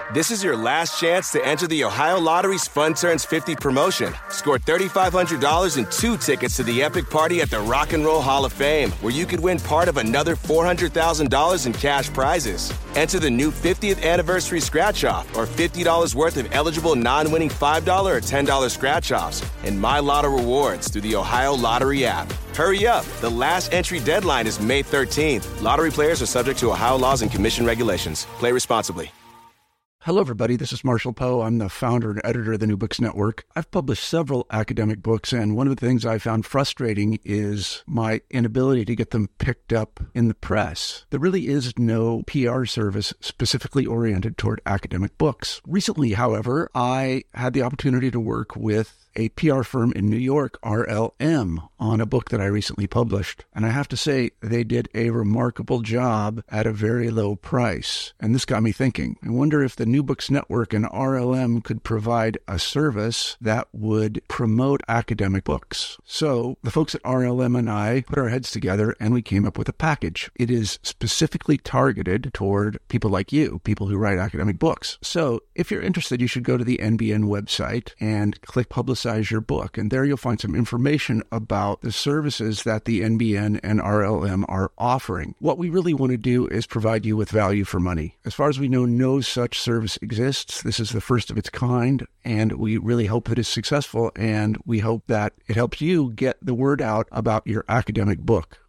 This is your last chance to enter the Ohio Lottery's Fun Turns 50 promotion. Score $3,500 and 2 tickets to the epic party at the Rock and Roll Hall of Fame, where you could win part of another $400,000 in cash prizes. Enter the new 50th anniversary scratch-off or $50 worth of eligible non-winning $5 or $10 scratch-offs and My Lotto rewards through the Ohio Lottery app. Hurry up. The last entry deadline is May 13th. Lottery players are subject to Ohio laws and commission regulations. Play responsibly. Hello, everybody. This is Marshall Poe. I'm the founder and editor of the New Books Network. I've published several academic books, and one of the things I found frustrating is my inability to get them picked up in the press. There really is no PR service specifically oriented toward academic books. Recently, however, I had the opportunity to work with a PR firm in New York, RLM, on a book that I recently published. And I have to say, they did a remarkable job at a very low price. And this got me thinking. I wonder if the New Books Network and RLM could provide a service that would promote academic books. So the folks at RLM and I put our heads together and we came up with a package. It is specifically targeted toward people like you, people who write academic books. So if you're interested, you should go to the NBN website and click Publicize Your Book. And there you'll find some information about the services that the NBN and RLM are offering. What we really want to do is provide you with value for money. As far as we know, no such service exists. This is the first of its kind, and we really hope that it's successful, and we hope that it helps you get the word out about your academic book.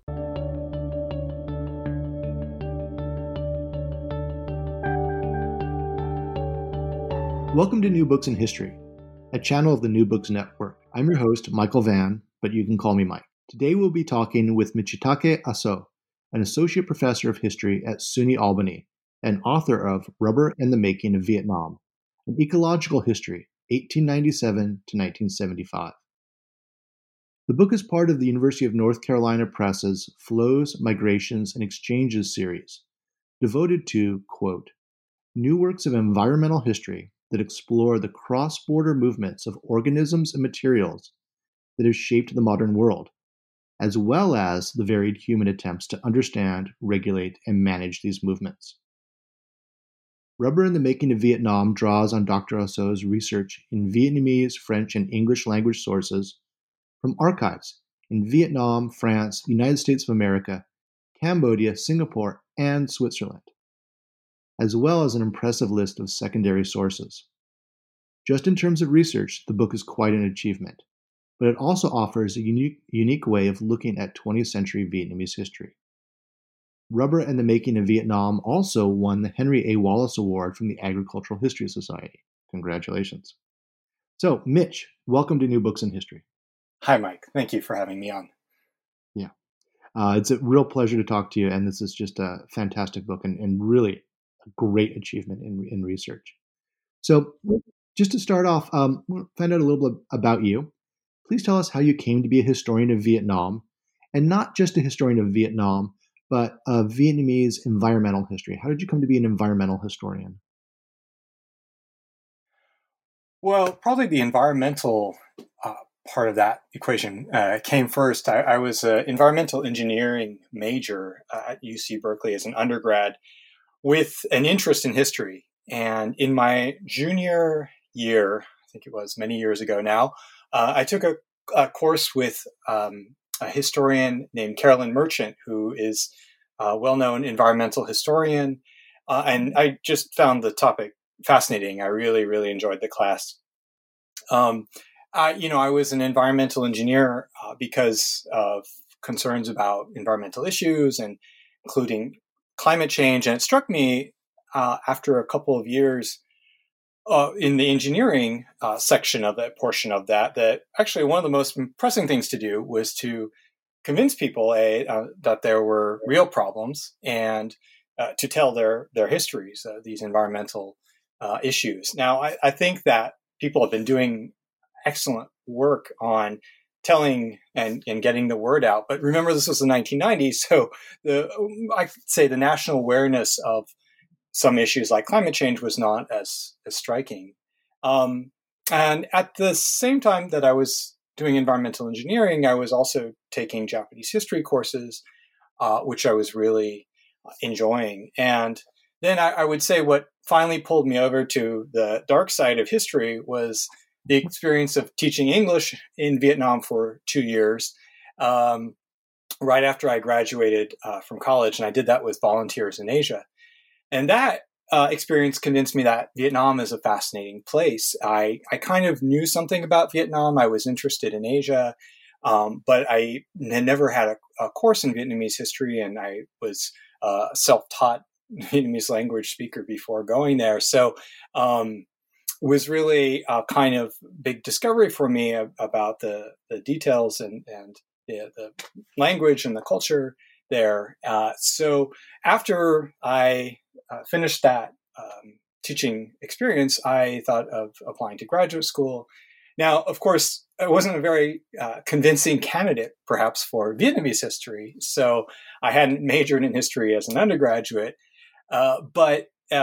Welcome to New Books in History, a channel of the New Books Network. I'm your host, Michael Vann, but you can call me Mike. Today we'll be talking with Michitake Aso, an associate professor of history at SUNY Albany and author of Rubber and the Making of Vietnam, an ecological history, 1897 to 1975. The book is part of the University of North Carolina Press's Flows, Migrations, and Exchanges series, devoted to, quote, new works of environmental history that explore the cross-border movements of organisms and materials that have shaped the modern world, as well as the varied human attempts to understand, regulate, and manage these movements. Rubber and the Making of Vietnam draws on Dr. Aso's research in Vietnamese, French, and English language sources from archives in Vietnam, France, the United States of America, Cambodia, Singapore, and Switzerland, as well as an impressive list of secondary sources. Just in terms of research, the book is quite an achievement, but it also offers a unique way of looking at 20th century Vietnamese history. Rubber and the Making of Vietnam also won the Henry A. Wallace Award from the Agricultural History Society. Congratulations. So, Mitch, welcome to New Books in History. Hi, Mike. Thank you for having me on. Yeah. It's a real pleasure to talk to you, and this is just a fantastic book and really a great achievement in research. So just to start off, we'll find out a little bit about you. Please tell us how you came to be a historian of Vietnam, and not just a historian of Vietnam, but of Vietnamese environmental history. How did you come to be an environmental historian? Well, probably the environmental part of that equation came first. I was an environmental engineering major at UC Berkeley as an undergrad, with an interest in history. And in my junior year, I think it was many years ago now, I took a course with a historian named Carolyn Merchant, who is a well-known environmental historian. And I just found the topic fascinating. I really, really enjoyed the class. I was an environmental engineer because of concerns about environmental issues and including climate change. And it struck me after a couple of years in the engineering section of that portion of that actually one of the most pressing things to do was to convince people that there were real problems and to tell their histories, these environmental issues. Now, I think that people have been doing excellent work on telling and getting the word out. But remember, this was the 1990s, so I'd say the national awareness of some issues like climate change was not as striking. And at the same time that I was doing environmental engineering, I was also taking Japanese history courses, which I was really enjoying. And then I would say what finally pulled me over to the dark side of history was the experience of teaching English in Vietnam for 2 years, right after I graduated from college. And I did that with volunteers in Asia. And that experience convinced me that Vietnam is a fascinating place. I kind of knew something about Vietnam. I was interested in Asia, but I had never had a course in Vietnamese history, and I was a self-taught Vietnamese language speaker before going there. So was really a kind of big discovery for me about the details and the language and the culture there. So after I finished that teaching experience, I thought of applying to graduate school. Now, of course, I wasn't a very convincing candidate, perhaps, for Vietnamese history. So I hadn't majored in history as an undergraduate, but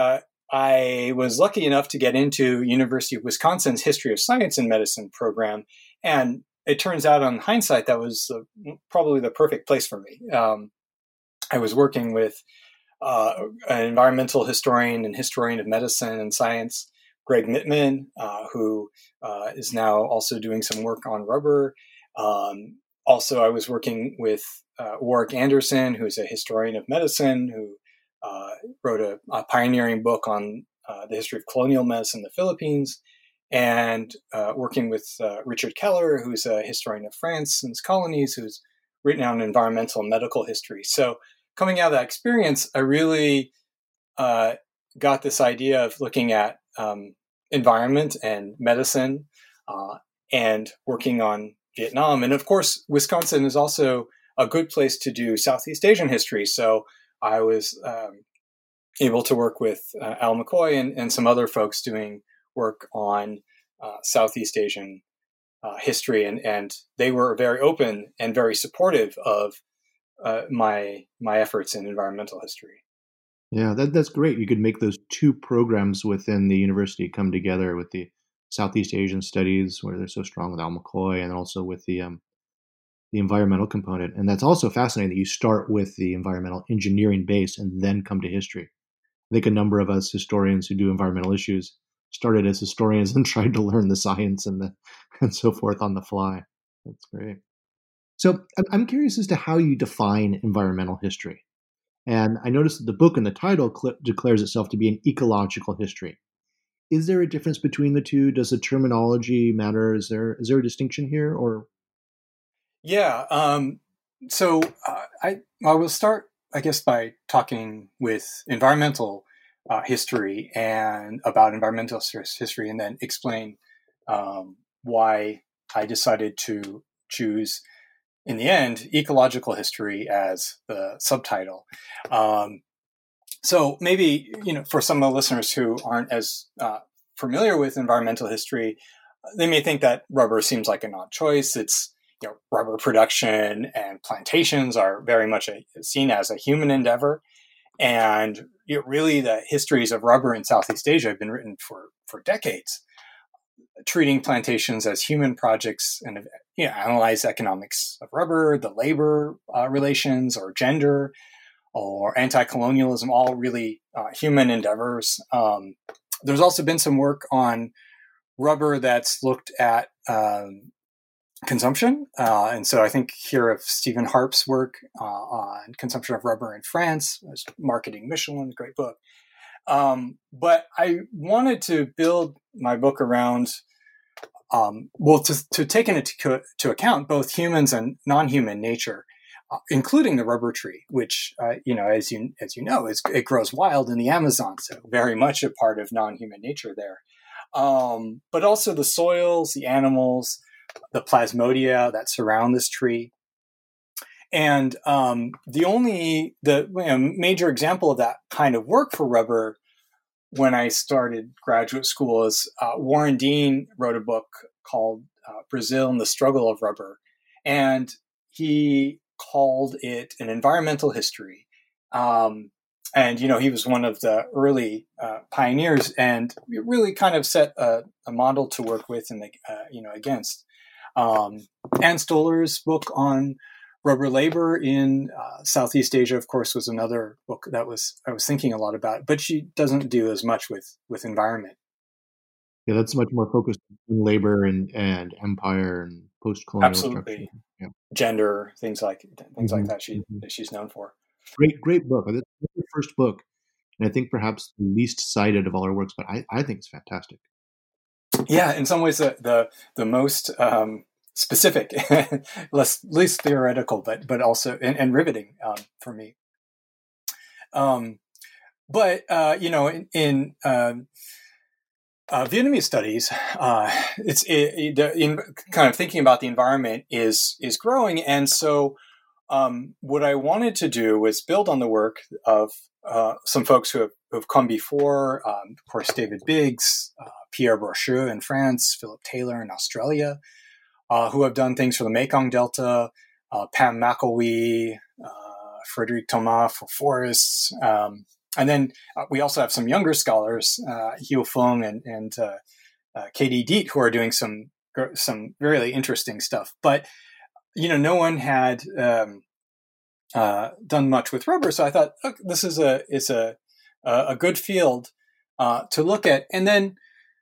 I was lucky enough to get into University of Wisconsin's History of Science and Medicine program. And it turns out, on hindsight, that was probably the perfect place for me. I was working with an environmental historian and historian of medicine and science, Greg Mittman, who is now also doing some work on rubber. Also, I was working with Warwick Anderson, who's a historian of medicine, who wrote a pioneering book on the history of colonial medicine in the Philippines, and working with Richard Keller, who's a historian of France and its colonies, who's written on environmental and medical history. So coming out of that experience, I really got this idea of looking at environment and medicine and working on Vietnam. And of course, Wisconsin is also a good place to do Southeast Asian history. So I was able to work with Al McCoy and some other folks doing work on Southeast Asian history. And they were very open and very supportive of my efforts in environmental history. Yeah, that's great. You could make those two programs within the university come together with the Southeast Asian studies, where they're so strong with Al McCoy, and also with the environmental component. And that's also fascinating that you start with the environmental engineering base and then come to history. I think a number of us historians who do environmental issues started as historians and tried to learn the science and so forth on the fly. That's great. So I'm curious as to how you define environmental history. And I noticed that the book in the title declares itself to be an ecological history. Is there a difference between the two? Does the terminology matter? Is there a distinction here, or? Yeah. So I will start, I guess, by talking with environmental history and about environmental history, and then explain why I decided to choose, in the end, ecological history as the subtitle. So maybe, for some of the listeners who aren't as familiar with environmental history, they may think that rubber seems like an odd choice. It's, rubber production and plantations are very much seen as a human endeavor. And really the histories of rubber in Southeast Asia have been written for decades, treating plantations as human projects and analyze economics of rubber, the labor relations, or gender, or anti-colonialism, all really human endeavors. There's also been some work on rubber that's looked at consumption. And so I think here of Stephen Harp's work on consumption of rubber in France, Marketing Michelin, great book. But I wanted to build my book around, to take into account both humans and non-human nature, including the rubber tree, which, as you know, it grows wild in the Amazon, so very much a part of non-human nature there. But also the soils, the animals, the plasmodia that surround this tree. And the major example of that kind of work for rubber when I started graduate school is Warren Dean wrote a book called Brazil and the Struggle of Rubber. And he called it an environmental history. And, he was one of the early pioneers and really kind of set a model to work with and, against. Ann Stoller's book on Rubber Labor in Southeast Asia, of course, was another book that I was thinking a lot about, but she doesn't do as much with environment. Yeah, that's much more focused on labor and empire and post-colonial Absolutely. structure. Yeah. Gender, things like Mm-hmm. that she's known for. Great book. That's the first book, and I think perhaps the least cited of all her works, but I think it's fantastic. Yeah, in some ways the most specific, least theoretical, but also and riveting for me. But in Vietnamese studies, in kind of thinking about the environment is growing, and so what I wanted to do was build on the work of some folks who have come before. Of course, David Biggs, Pierre Brochu in France, Philip Taylor in Australia, who have done things for the Mekong Delta, Pam McElwee, Frederic Thomas for forests. And then we also have some younger scholars, Hio Fung and Katie Diet, who are doing some really interesting stuff. But no one had done much with rubber, so I thought, look, this is a good field to look at. And then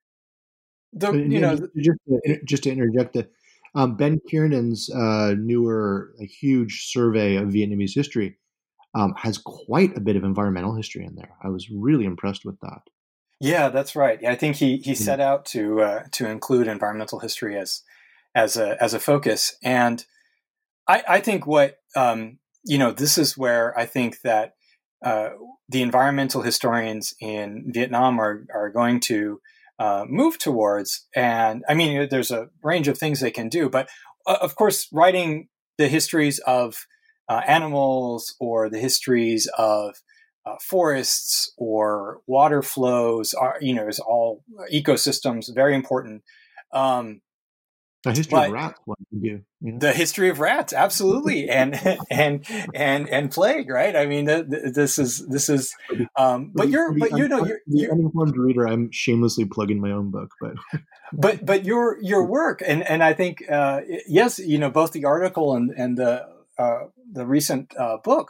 just to interject, Ben Kiernan's newer, huge survey of Vietnamese history has quite a bit of environmental history in there. I was really impressed with that. Yeah, that's right. I think he set out to include environmental history as a focus, and I think what this is where I think that the environmental historians in Vietnam are going to move towards. And I mean, there's a range of things they can do, but of course, writing the histories of animals or the histories of forests or water flows is all ecosystems, very important. The history of rats, what you do? The history of rats, absolutely, and plague, right? I mean, this is. But you're the uninformed reader. I'm shamelessly plugging my own book, but your work, and I think yes, both the article and the recent book,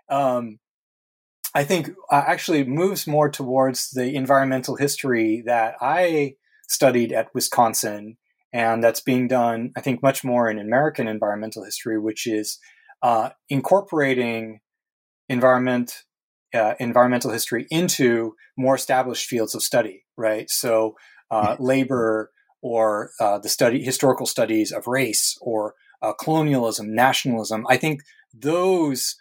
I think actually moves more towards the environmental history that I studied at Wisconsin. And that's being done, I think, much more in American environmental history, which is incorporating environmental history into more established fields of study, right? So labor or historical studies of race or colonialism, nationalism. I think those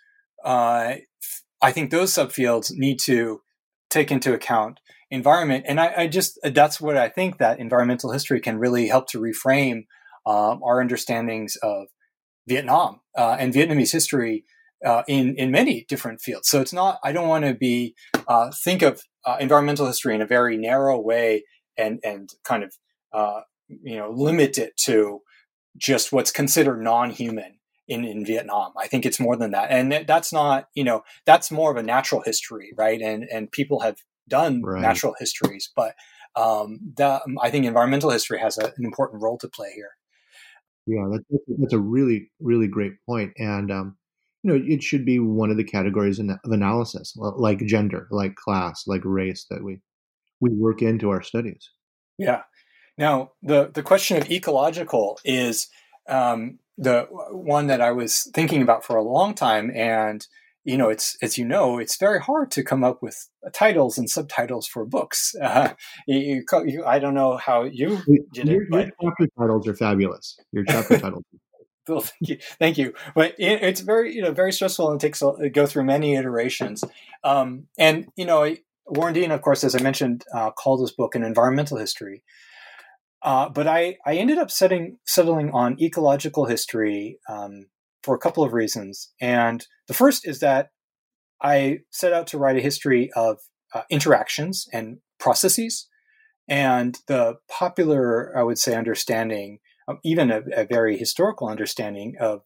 subfields need to take into account environment. And that's what I think that environmental history can really help to reframe our understandings of Vietnam and Vietnamese history in many different fields. So it's not, I don't want to think of environmental history in a very narrow way and kind of, limit it to just what's considered non-human in Vietnam. I think it's more than that. And that's not, that's more of a natural history, right? And people have done natural histories, but I think environmental history has an important role to play here. Yeah, that's a really, really great point. And, it should be one of the categories of analysis, like gender, like class, like race, that we work into our studies. Yeah. Now, the question of ecological is the one that I was thinking about for a long time. And it's very hard to come up with titles and subtitles for books. I don't know how you did it, but your chapter titles are fabulous. Your chapter titles. Well, thank you. But it's very, very stressful and go through many iterations. Warren Dean, of course, as I mentioned, called his book an environmental history. But I ended up settling on ecological history for a couple of reasons. And the first is that I set out to write a history of interactions and processes, and the popular, I would say, understanding, even a very historical understanding of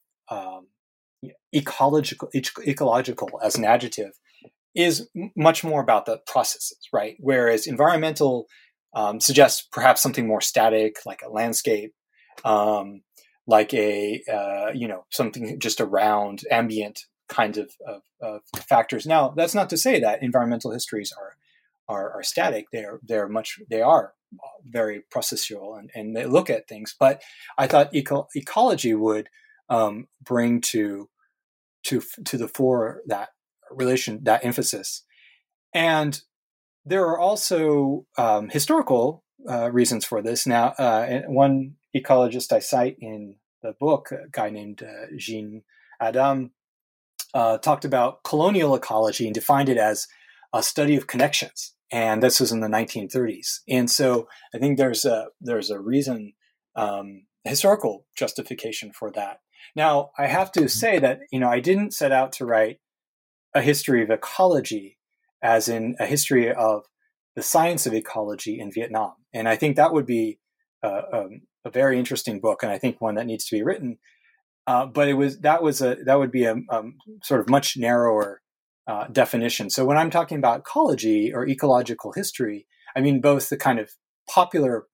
ecological as an adjective, is much more about the processes, right? Whereas environmental suggests perhaps something more static, like a landscape, like something just around ambient kinds of factors. Now, that's not to say that environmental histories are static. They are very processual and they look at things. But I thought ecology would bring to the fore that relation, that emphasis. And there are also historical reasons for this. Now, one ecologist I cite in the book, a guy named Jean Adam, talked about colonial ecology and defined it as a study of connections. And this was in the 1930s. And so I think there's a reason, historical justification for that. Now, I have to say that, I didn't set out to write a history of ecology as in a history of the science of ecology in Vietnam. And I think that would be a very interesting book, and I think one that needs to be written. But that would be a sort of much narrower definition. So when I'm talking about ecology or ecological history, I mean both the kind of popular,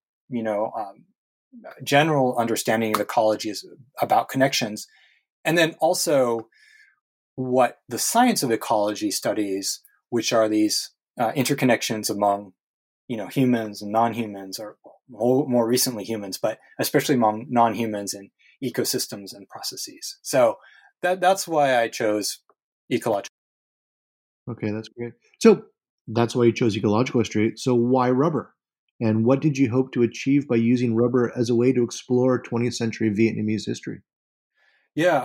general understanding of ecology is about connections, and then also what the science of ecology studies, which are these interconnections among, humans and non-humans, or more recently humans, but especially among non-humans and ecosystems and processes. So that's why I chose ecological. Okay, that's great. So that's why you chose ecological history. So why rubber? And what did you hope to achieve by using rubber as a way to explore 20th century Vietnamese history? Yeah.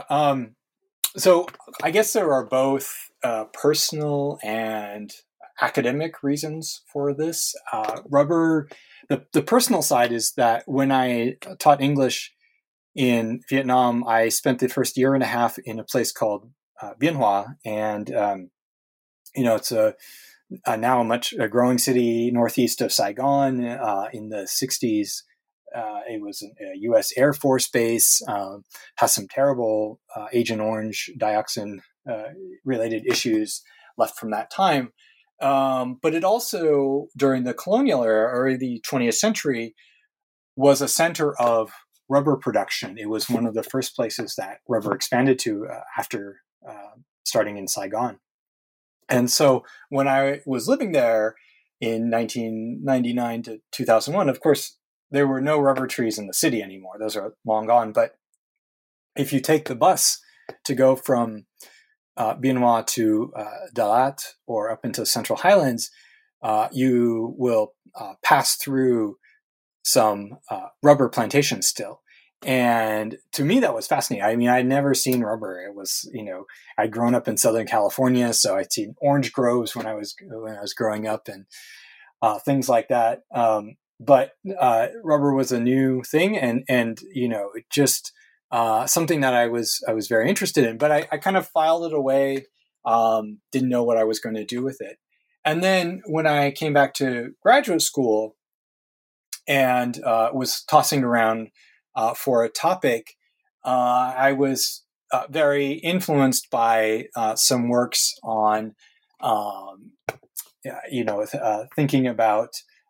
So I guess there are both personal and academic reasons for this. Rubber, the personal side is that when I taught English in Vietnam, I spent the first year and a half in a place called Bien Hoa, and it's now a growing city northeast of Saigon. In the 60s, it was a U.S. Air Force base, has some terrible Agent Orange dioxin related issues left from that time. But it also, during the colonial era, or the 20th century, was a center of rubber production. It was one of the first places that rubber expanded to after starting in Saigon. And so when I was living there in 1999 to 2001, of course, there were no rubber trees in the city anymore. Those are long gone. But if you take the bus to go from Bien Hoa to Dalat or up into Central Highlands, you will pass through some rubber plantations still. And to me, that was fascinating. I mean, I'd never seen rubber. It was, I'd grown up in Southern California, so I'd seen orange groves when I was growing up and things like that. But rubber was a new thing, and just something that I was very interested in. But I kind of filed it away. Didn't know what I was going to do with it. And then when I came back to graduate school and was tossing around for a topic, I was very influenced by some works on, thinking about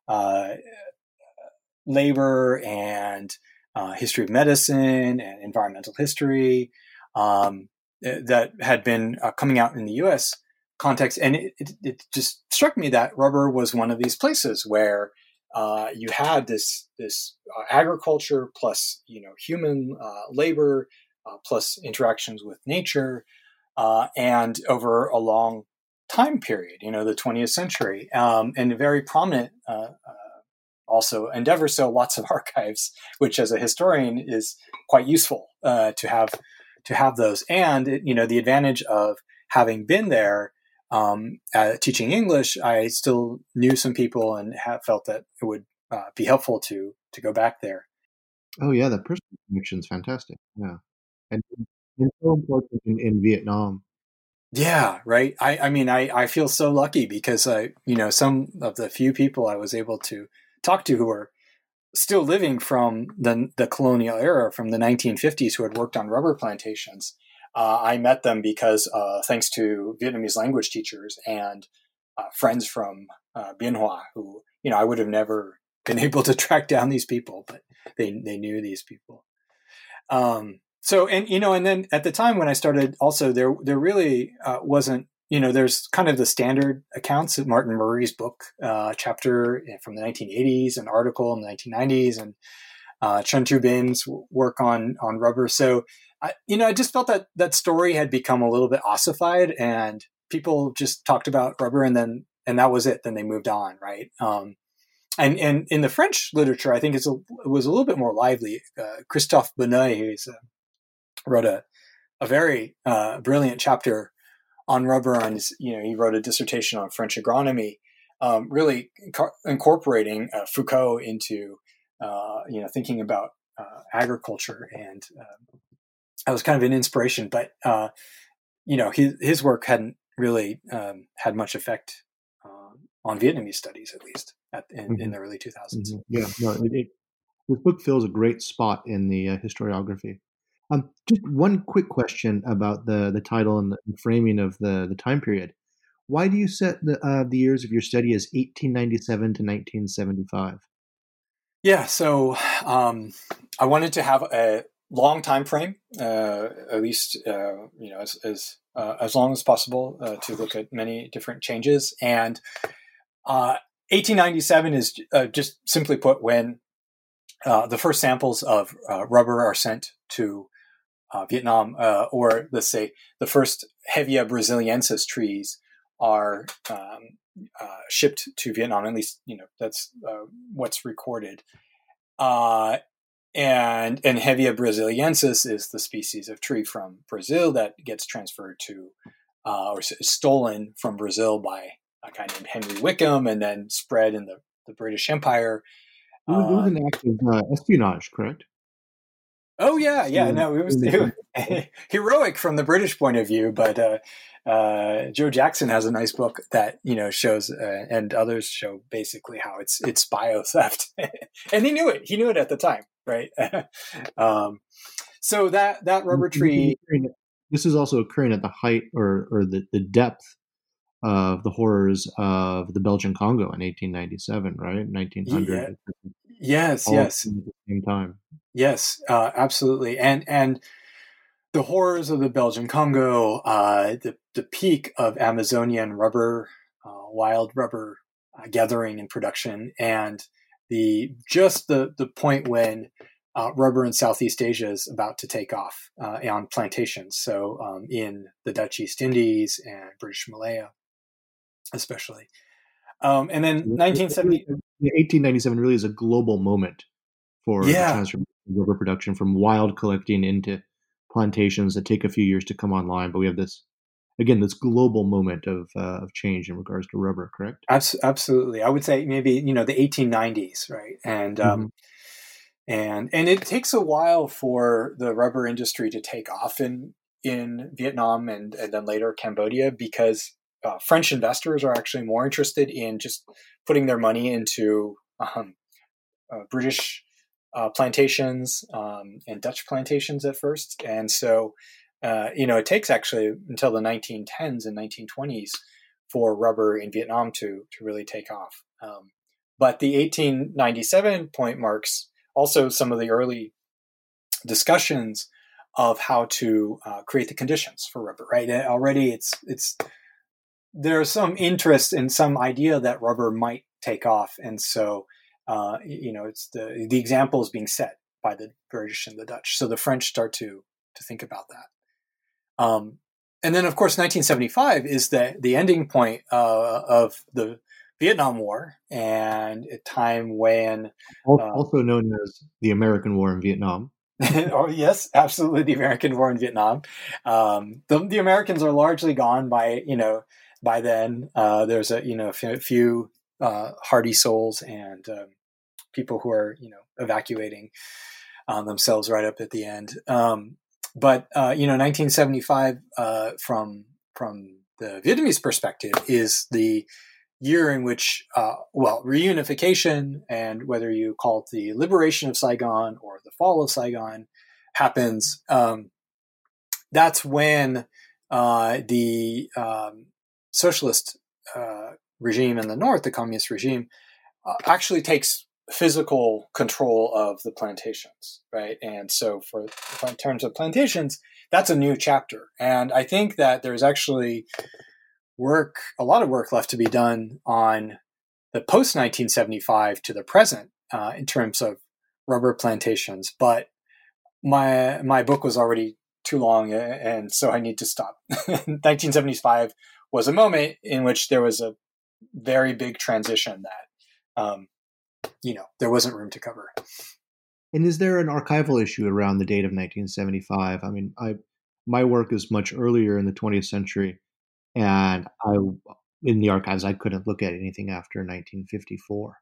labor and history of medicine and environmental history that had been coming out in the U.S. context. And it just struck me that rubber was one of these places where you had this agriculture plus human labor plus interactions with nature, and over a long time period, the 20th century, and a very prominent also endeavor. So lots of archives, which as a historian is quite useful to have those. And the advantage of having been there teaching English, I still knew some people and felt that it would be helpful to go back there. Oh yeah, that personal connection is fantastic. Yeah, and so important in Vietnam. Yeah, right. I mean, I feel so lucky because some of the few people I was able to talk to who are still living from the colonial era, from the 1950s, who had worked on rubber plantations. I met them because thanks to Vietnamese language teachers and friends from Bien Hoa, who I would have never been able to track down these people, but they knew these people. So, and then at the time when I started, also there really wasn't, there's kind of the standard accounts of Martin Murray's book, chapter from the 1980s, an article in the 1990s, and Chen Tubin's work on rubber. So, I just felt that story had become a little bit ossified, and people just talked about rubber, and that was it. Then they moved on, right? And in the French literature, I think it was a little bit more lively. Christophe Bonneuil wrote a very brilliant chapter on rubber. On his, he wrote a dissertation on French agronomy, really incorporating Foucault into thinking about agriculture, and that was kind of an inspiration. But his work hadn't really had much effect on Vietnamese studies, at least in the early 2000s. Mm-hmm. Yeah, no, this book fills a great spot in the historiography. Just one quick question about the title and the framing of the time period. Why do you set the years of your study as 1897 to 1975? Yeah, so I wanted to have a long time frame, at least as long as possible, to look at many different changes. And 1897 is just simply put when the first samples of rubber are sent to Vietnam, or let's say the first Hevea brasiliensis trees are shipped to Vietnam. At least, that's what's recorded. And Hevea brasiliensis is the species of tree from Brazil that gets transferred to, or stolen from Brazil by a guy named Henry Wickham, and then spread in the British Empire. It was an act of espionage, correct? Oh yeah. No, it was heroic from the British point of view, but Joe Jackson has a nice book that shows, and others show basically how it's bio theft, and he knew it. He knew it at the time, right? So that rubber tree. This is also occurring at the height or the depth of the horrors of the Belgian Congo in 1897, right? 1900. Yeah. Yes. At the same time. Yes, absolutely. And the horrors of the Belgian Congo, the peak of Amazonian rubber, wild rubber gathering and production, and the point when rubber in Southeast Asia is about to take off on plantations. So in the Dutch East Indies and British Malaya, especially. And then 1897 really is a global moment for the transformation of rubber production from wild collecting into plantations that take a few years to come online. But we have this global moment of change in regards to rubber, correct? Absolutely. I would say maybe, the 1890s, right? And and it takes a while for the rubber industry to take off in Vietnam and then later Cambodia, because French investors are actually more interested in just putting their money into British plantations and Dutch plantations at first. And so, it takes actually until the 1910s and 1920s for rubber in Vietnam to really take off. But the 1897 point marks also some of the early discussions of how to create the conditions for rubber, right? And already there's some interest in some idea that rubber might take off. And so, it's the example is being set by the British and the Dutch. So the French start to think about that. And then, of course, 1975 is the ending point of the Vietnam War, and a time when also known as the American War in Vietnam. Oh yes, absolutely, the American War in Vietnam. The Americans are largely gone by then. There's a few hardy souls and people who are evacuating themselves right up at the end. But 1975 from the Vietnamese perspective is the year in which reunification, and whether you call it the liberation of Saigon or the fall of Saigon, happens. That's when the socialist regime in the north, the communist regime, actually takes physical control of the plantations, right? And so in terms of plantations, that's a new chapter. And I think that there's actually a lot of work left to be done on the post-1975 to the present in terms of rubber plantations. But my book was already too long, and so I need to stop. 1975 was a moment in which there was a very big transition that, there wasn't room to cover. And is there an archival issue around the date of 1975? I mean, my work is much earlier in the 20th century, and in the archives, I couldn't look at anything after 1954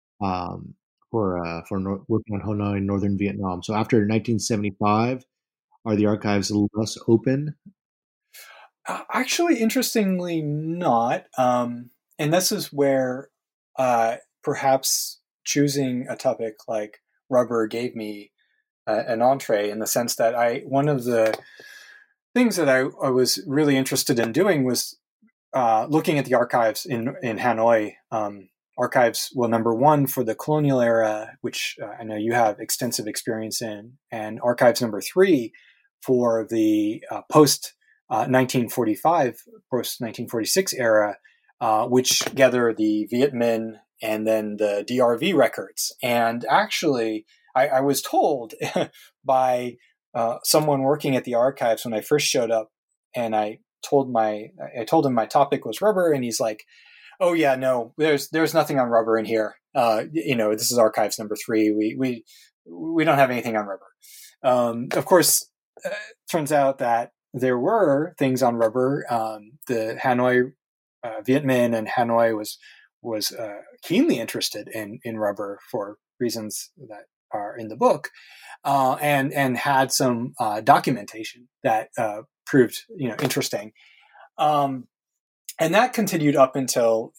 working on Hanoi, northern Vietnam. So after 1975, are the archives less open? Actually, interestingly, not. And this is where perhaps choosing a topic like rubber gave me an entree, in the sense that one of the things that I was really interested in doing was looking at the archives in Hanoi. Archives, well, number one for the colonial era, which I know you have extensive experience in, and archives number three for the post-1945, post-1946 era, which gather the Viet Minh and then the DRV records. And actually, I was told by someone working at the archives when I first showed up, and I told him my topic was rubber, and he's like, "Oh yeah, no, there's nothing on rubber in here. This is archives number three. We don't have anything on rubber." Of course, turns out that there were things on rubber. The Hanoi Viet Minh and Hanoi was keenly interested in rubber for reasons that are in the book, and had some documentation that proved interesting. And that continued up until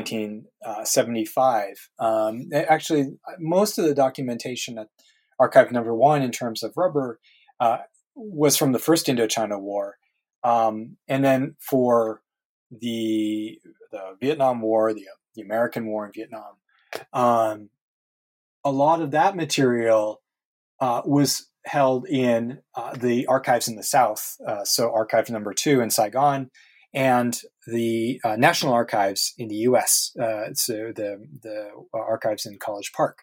1975. Actually, most of the documentation at archive number one in terms of rubber was from the first Indochina War, and then for the Vietnam War, the American War in Vietnam, a lot of that material was held in the archives in the South. So archive number two in Saigon, and the National Archives in the U.S., so the archives in College Park.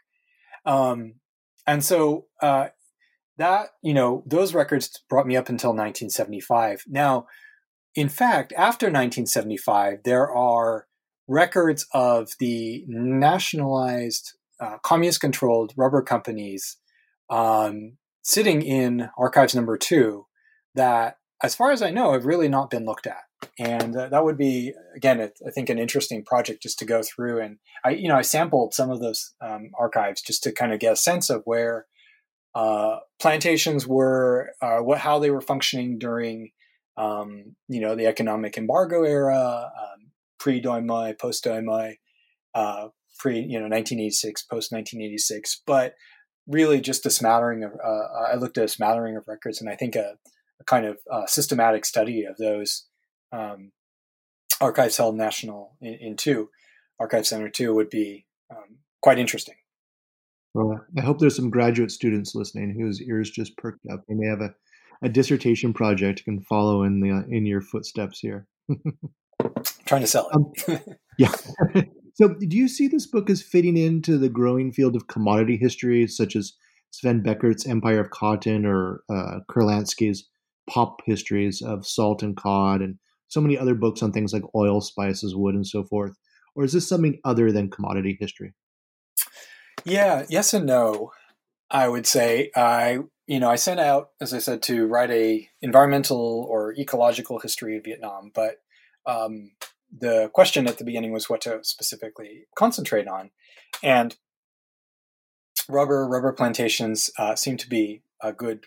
And so that, those records brought me up until 1975. Now, in fact, after 1975, there are records of the nationalized, communist-controlled rubber companies sitting in archives number two that, as far as I know, have really not been looked at. And that would be, again, I think, an interesting project just to go through. And I sampled some of those archives just to kind of get a sense of where plantations were, how they were functioning during, the economic embargo era, pre-Doi Moi, post-Doi Moi, pre-1986, post-1986. But really just a smattering of, I looked at a smattering of records, and I think a kind of systematic study of those archives held national in two, Archive Center 2, would be quite interesting. Well, I hope there's some graduate students listening whose ears just perked up. They may have a dissertation project can follow in your footsteps here. Trying to sell it. Yeah. So do you see this book as fitting into the growing field of commodity history, such as Sven Beckert's Empire of Cotton or Kurlansky's pop histories of salt and cod, and so many other books on things like oil, spices, wood, and so forth? Or is this something other than commodity history? Yeah, yes and no, I would say. I set out, as I said, to write a environmental or ecological history of Vietnam, but the question at the beginning was what to specifically concentrate on. And rubber plantations seem to be a good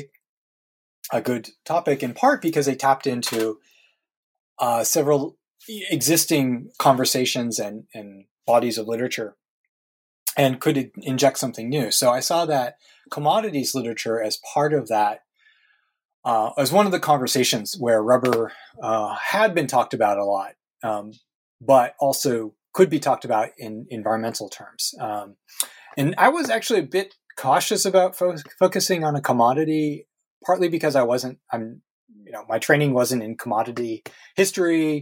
topic, in part because they tapped into several existing conversations and bodies of literature and could inject something new. So I saw that commodities literature as part of that, as one of the conversations where rubber had been talked about a lot, but also could be talked about in environmental terms. And I was actually a bit cautious about focusing on a commodity, partly because my training wasn't in commodity history.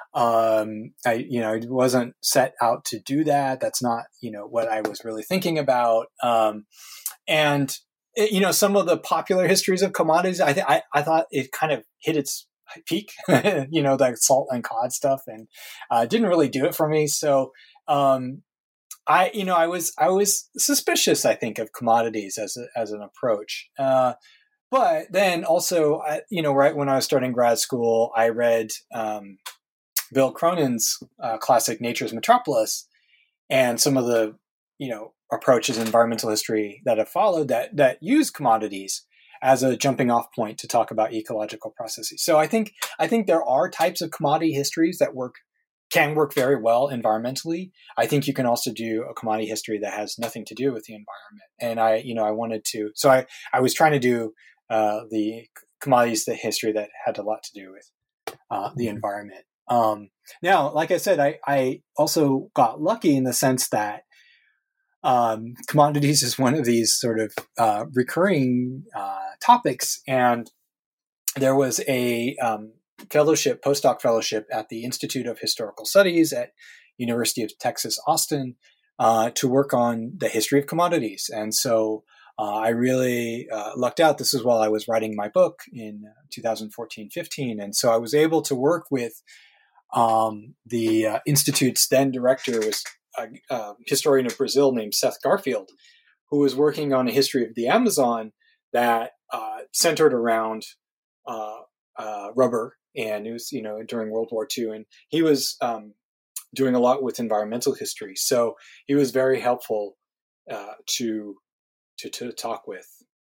I wasn't set out to do that. That's not, what I was really thinking about. And some of the popular histories of commodities, I thought it kind of hit its peak, the salt and cod stuff, and didn't really do it for me. So, I was suspicious, I think, of commodities as an approach. But then also, right when I was starting grad school, I read Bill Cronin's classic Nature's Metropolis, and some of the, approaches in environmental history that have followed that use commodities as a jumping off point to talk about ecological processes. So I think there are types of commodity histories that can work very well environmentally. I think you can also do a commodity history that has nothing to do with the environment. And I wanted to, so I was trying to do the commodities, the history that had a lot to do with the environment. Now, like I said, I also got lucky in the sense that commodities is one of these sort of recurring topics. And there was a postdoc fellowship at the Institute of Historical Studies at University of Texas, Austin, to work on the history of commodities. And so I really lucked out. This is while I was writing my book in 2014-15. And so I was able to work with the Institute's then director, was a historian of Brazil named Seth Garfield, who was working on a history of the Amazon that centered around rubber. And it was, during World War II. And he was doing a lot with environmental history. So he was very helpful to talk with.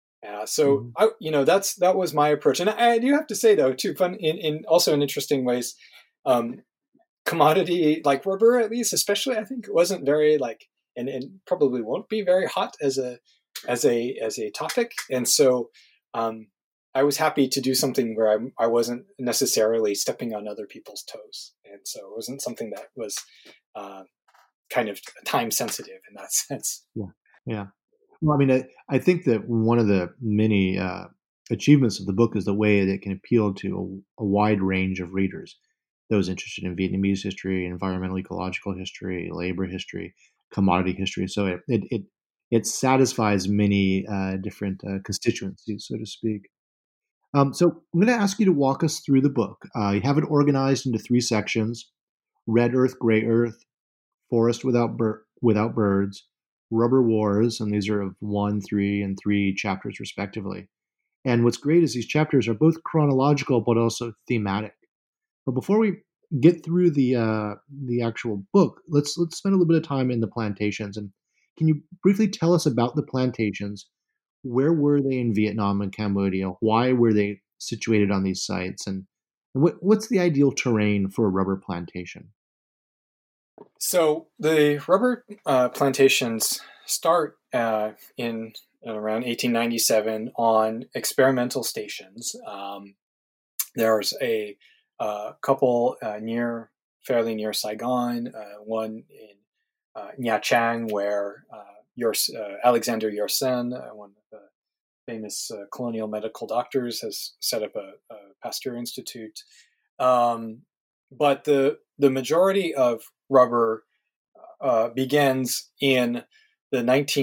That was my approach. And I do have to say, though, too, fun in also in interesting ways, commodity like rubber, at least, especially, I think it wasn't very and probably won't be very hot as a topic. And so I was happy to do something where I wasn't necessarily stepping on other people's toes. And so it wasn't something that was kind of time sensitive in that sense. Yeah. Well, I mean, I think that one of the many achievements of the book is the way that it can appeal to a wide range of readers. Those interested in Vietnamese history, environmental ecological history, labor history, commodity history. So it satisfies many different constituencies, so to speak. So I'm going to ask you to walk us through the book. You have it organized into 3 sections: Red Earth, Gray Earth, Forest Without Birds, Rubber Wars, and these are of 1, 3, and 3 chapters respectively. And what's great is these chapters are both chronological but also thematic. But before we get through the actual book, let's spend a little bit of time in the plantations. And can you briefly tell us about the plantations? Where were they in Vietnam and Cambodia? Why were they situated on these sites? And what's the ideal terrain for a rubber plantation? So the rubber plantations start in around 1897 on experimental stations. There's a couple fairly near Saigon, one in Nha Trang, where Alexander Yersin, one of the famous colonial medical doctors, has set up a Pasteur Institute. But the majority of rubber begins in the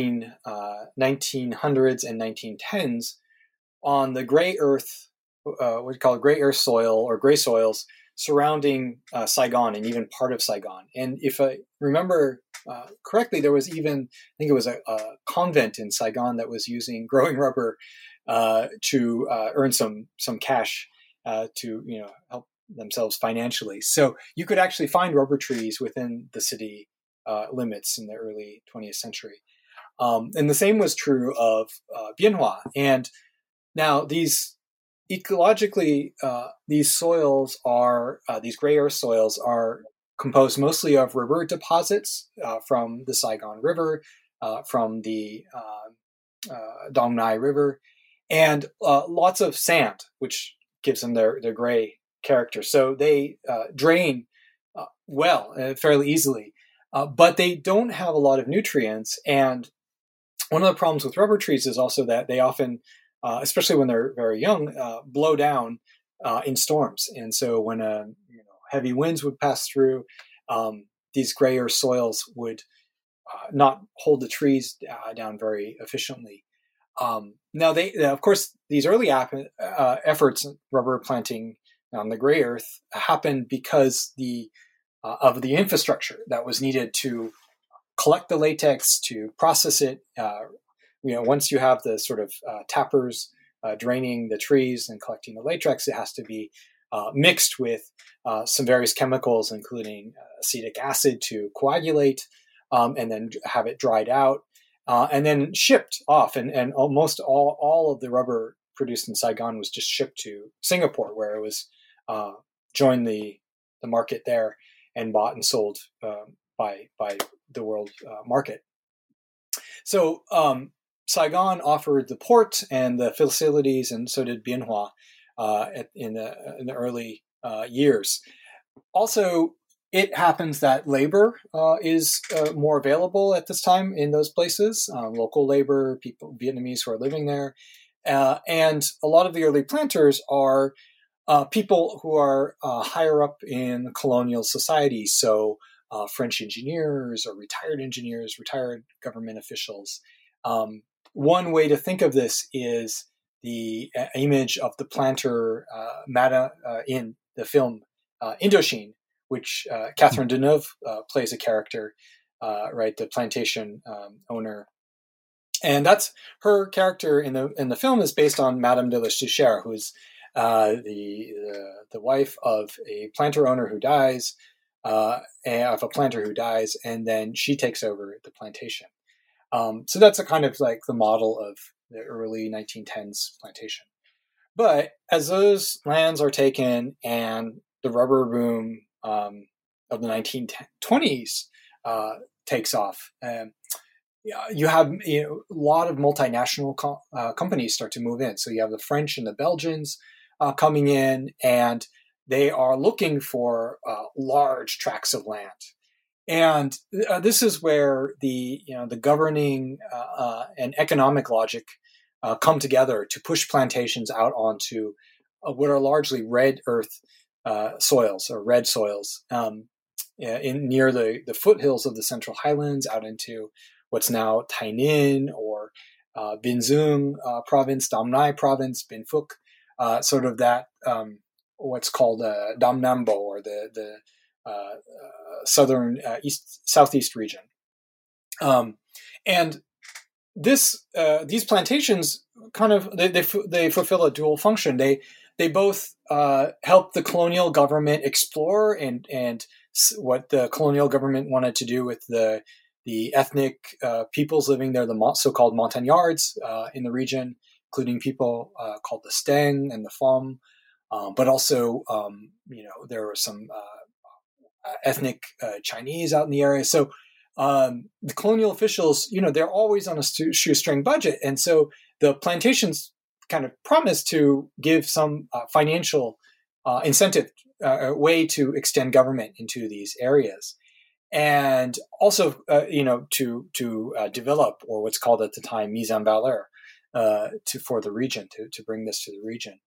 1900s and 1910s on the gray earth, what we call gray earth soil or gray soils surrounding Saigon and even part of Saigon. And if I remember correctly, there was even, I think it was a convent in Saigon that was growing rubber to earn some cash to help themselves financially. So you could actually find rubber trees within the city limits in the early 20th century. And the same was true of Bien Hoa. And now ecologically, these soils these gray earth soils are composed mostly of river deposits from the Saigon River, from the Dong Nai River, and lots of sand, which gives them their gray character. So they drain fairly easily, but they don't have a lot of nutrients. And one of the problems with rubber trees is also that they often, especially when they're very young, blow down in storms. And so when heavy winds would pass through, these grayer soils would not hold the trees down very efficiently. Now, of course, these early efforts, rubber planting on the gray earth, happened because of the infrastructure that was needed to collect the latex, to process it. Once you have the sort of tappers draining the trees and collecting the latex, it has to be mixed with some various chemicals, including acetic acid to coagulate, and then have it dried out, and then shipped off. And almost all of the rubber produced in Saigon was just shipped to Singapore, where it was joined the market there and bought and sold by the world market. So Saigon offered the port and the facilities, and so did Bien Hoa in the early years. Also, it happens that labor is more available at this time in those places, local labor, people, Vietnamese who are living there. And a lot of the early planters are people who are higher up in colonial society. So French engineers or retired government officials. One way to think of this is the image of the planter in the film Indochine, which Catherine Deneuve plays a character, right? The plantation owner, and that's her character in the film is based on Madame de la Chauchère, who's the wife of a planter owner who dies, of a planter who dies, and then she takes over the plantation. So that's a kind of like the model of the early 1910s plantation. But as those lands are taken and the rubber boom of the 1920s takes off, you have a lot of multinational companies start to move in. So you have the French and the Belgians coming in, and they are looking for large tracts of land. And this is where the governing and economic logic come together to push plantations out onto what are largely red earth soils or red soils near the foothills of the Central Highlands, out into what's now Tai Ninh or Binh Duong province, Dam Nai province, Binh Phuc, sort of that what's called Dam Nam Bo, or the southern southeast region. And these plantations kind of they fulfill a dual function. They both help the colonial government explore and what the colonial government wanted to do with the ethnic peoples living there, the so-called Montagnards in the region, including people called the Steng and the Phom, but also there were some ethnic Chinese out in the area. So the colonial officials, they're always on a shoestring budget. And so the plantations kind of promised to give some financial incentive, way to extend government into these areas. And also, to develop, or what's called at the time, mise en valeur, for the region, to bring this to the region.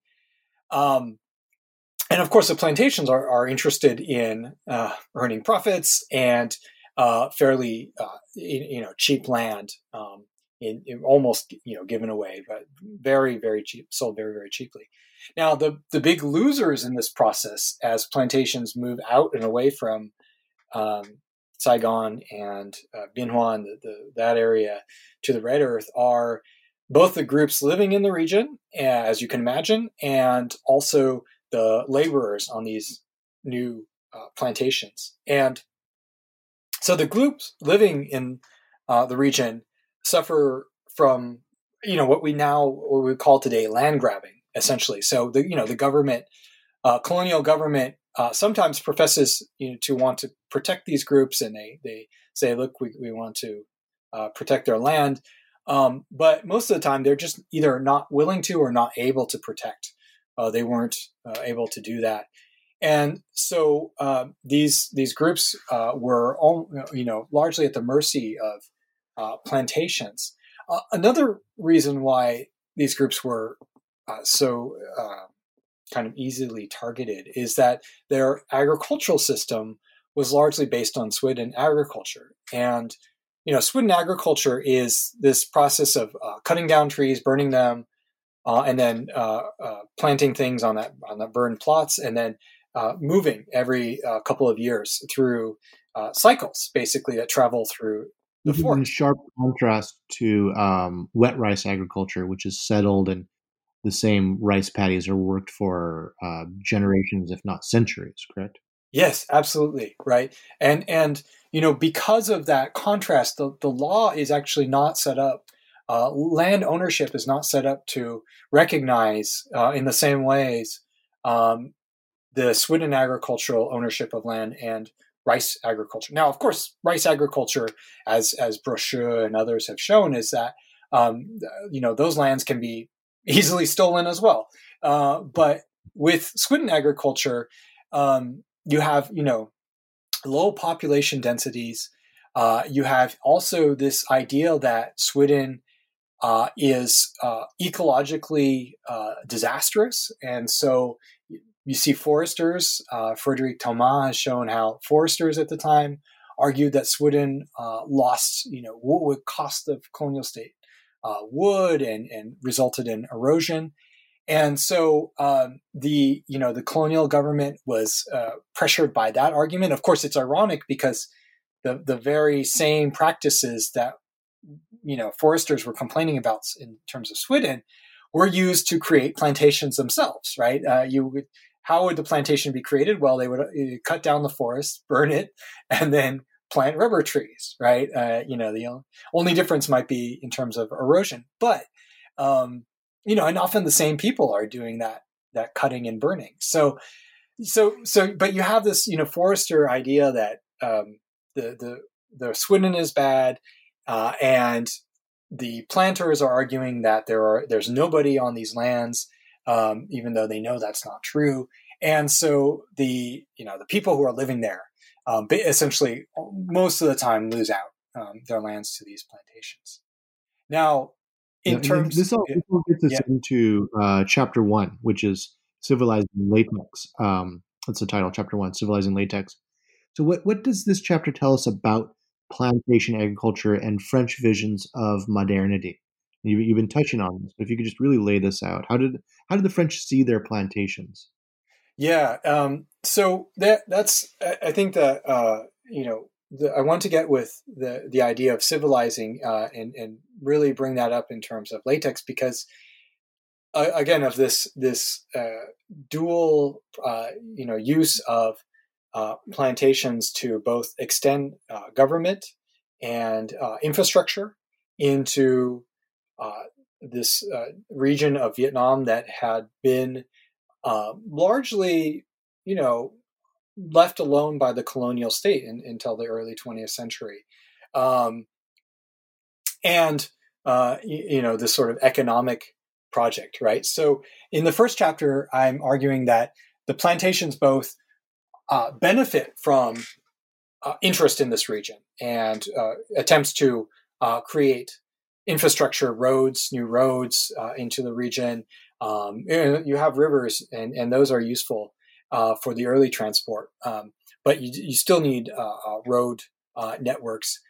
And of course, the plantations are interested in earning profits and fairly, cheap land, in almost, given away, but very, very cheap, sold very, very cheaply. Now, the big losers in this process, as plantations move out and away from Saigon and Bien Hoa and that area to the Red Earth, are both the groups living in the region, as you can imagine, and also the laborers on these new plantations. And so the groups living in the region suffer from, what we call today land grabbing, essentially. So the government, colonial government, sometimes professes to want to protect these groups, and they say, look, we want to protect their land, but most of the time they're just either not willing to or not able to protect. They weren't able to do that, and so these groups were largely at the mercy of plantations. Another reason why these groups were so kind of easily targeted is that their agricultural system was largely based on Swidden agriculture. And, Swidden agriculture is this process of cutting down trees, burning them, and then planting things on the burned plots, and then moving every couple of years through cycles, basically, that travel through the forest. In sharp contrast to wet rice agriculture, which is settled, and the same rice paddies are worked for generations, if not centuries, correct? Yes, absolutely. Right. And because of that contrast, the law is actually not set up. Land ownership is not set up to recognize in the same ways the Swidden agricultural ownership of land and rice agriculture. Now, of course, rice agriculture, as Brochu and others have shown, is that those lands can be easily stolen as well. But with Swidden agriculture, you have low population densities. You have also this idea that Swidden is ecologically disastrous, and so you see foresters. Frederic Thomas has shown how foresters at the time argued that Swidden lost, what would cost the colonial state wood and resulted in erosion. And so the colonial government was pressured by that argument. Of course, it's ironic because the very same practices that foresters were complaining about in terms of Swidden were used to create plantations themselves, right? How would the plantation be created? Well, they would cut down the forest, burn it, and then plant rubber trees, right? The only difference might be in terms of erosion, but and often the same people are doing that cutting and burning. So, but you have this, forester idea that the Swidden is bad, and the planters are arguing that there's nobody on these lands, even though they know that's not true. And so the people who are living there, essentially most of the time lose out their lands to these plantations. Now, this all gets us into chapter 1, which is Civilizing Latex. That's the title, chapter 1, Civilizing Latex. So what does this chapter tell us about plantation agriculture and French visions of modernity? You've been touching on this, but if you could just really lay this out, how did the French see their plantations? Yeah, so that's I think that I want to get with the idea of civilizing and really bring that up in terms of latex, because again, of this dual use of plantations to both extend government and infrastructure into this region of Vietnam that had been largely, left alone by the colonial state until the early 20th century. This sort of economic project, right? So in the first chapter, I'm arguing that the plantations both benefit from interest in this region and attempts to create infrastructure, new roads into the region. You have rivers, and those are useful for the early transport, but you still need road networks.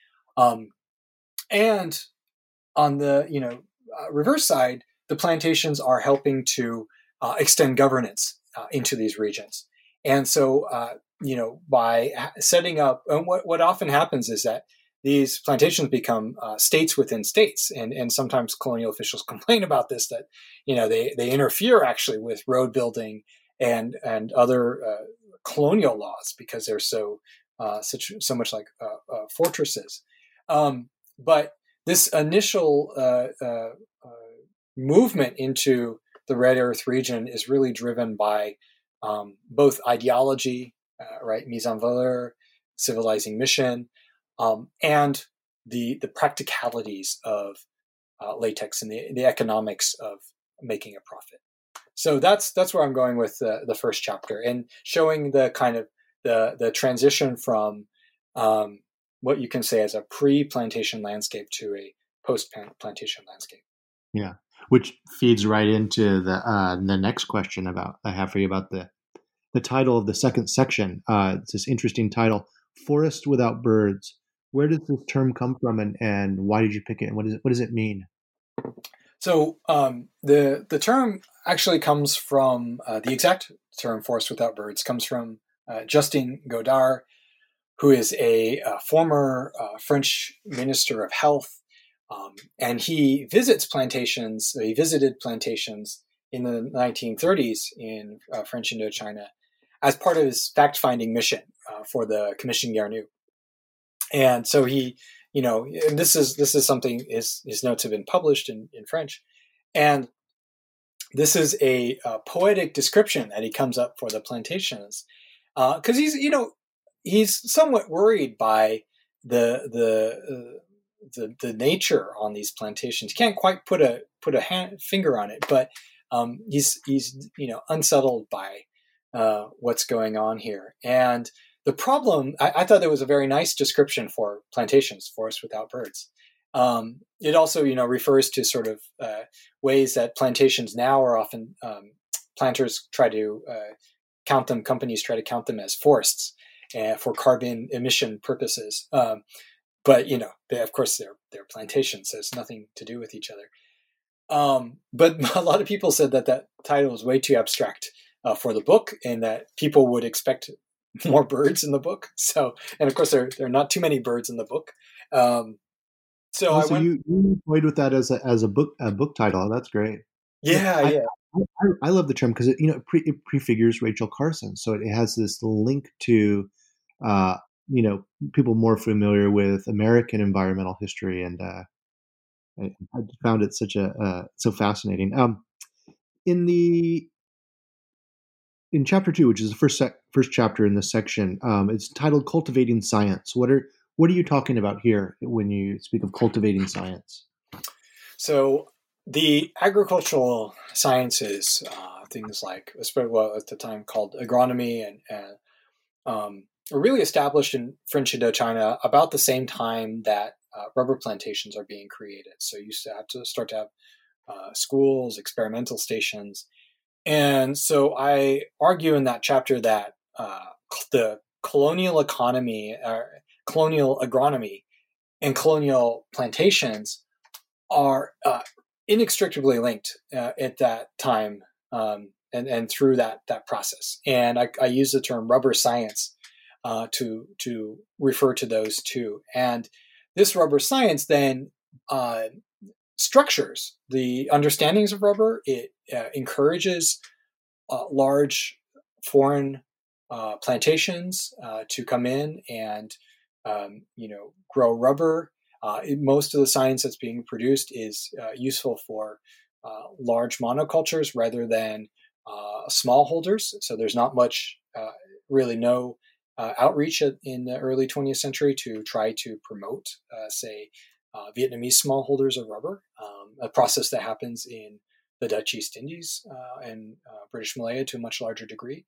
And on the reverse side, the plantations are helping to extend governance into these regions. And so, by setting up, and what often happens is that these plantations become states within states, and sometimes colonial officials complain about this, that they interfere actually with road building and other colonial laws because they're so much like fortresses. But this initial movement into the Red Earth region is really driven by both ideology, right, mise en valeur, civilizing mission, and the practicalities of latex and the economics of making a profit. So that's where I'm going with the first chapter, and showing the kind of the transition from what you can say as a pre-plantation landscape to a post-plantation landscape. Yeah, which feeds right into the next question about I have for you about the title of the second section. It's this interesting title, "Forest Without Birds." Where does this term come from, and why did you pick it? And what does it mean? So the term actually comes from the exact term "forest without birds" comes from Justin Godard, who is a former French Minister of Health, and he visits plantations. He visited plantations in the 1930s in French Indochina as part of his fact-finding mission for the Commission Garnier. And so he, and this is something his notes have been published in French, and this is a poetic description that he comes up for the plantations, because he's somewhat worried by the nature on these plantations. He can't quite put a finger on it, but he's unsettled by what's going on here. And the problem, I thought there was a very nice description for plantations, forest without birds. It also, refers to sort of ways that plantations now are often planters try to count them. Companies try to count them as forests for carbon emission purposes. But of course, they're plantations. So it's nothing to do with each other. But a lot of people said that title was way too abstract for the book, and that people would expect more birds in the book. So, and of course, there are not too many birds in the book. So you toyed with that as a book title. That's great. Yeah. I love the term because it prefigures Rachel Carson, so it has this link to people more familiar with American environmental history, and I found it so fascinating. In chapter 2, which is the first chapter in this section, it's titled "Cultivating Science." What are you talking about here when you speak of cultivating science? So the agricultural sciences, things like, at the time called agronomy, and were really established in French Indochina about the same time that rubber plantations are being created. So you used to have to start to have schools, experimental stations. And so I argue in that chapter that the colonial economy, colonial agronomy, and colonial plantations are inextricably linked at that time, and through that process. And I use the term rubber science to refer to those two. And this rubber science then structures the understandings of rubber. It encourages large foreign plantations to come in and grow rubber. Most of the science that's being produced is useful for large monocultures rather than smallholders. So there's not much, really no outreach in the early 20th century to try to promote, say, Vietnamese smallholders of rubber, a process that happens in the Dutch East Indies and British Malaya to a much larger degree.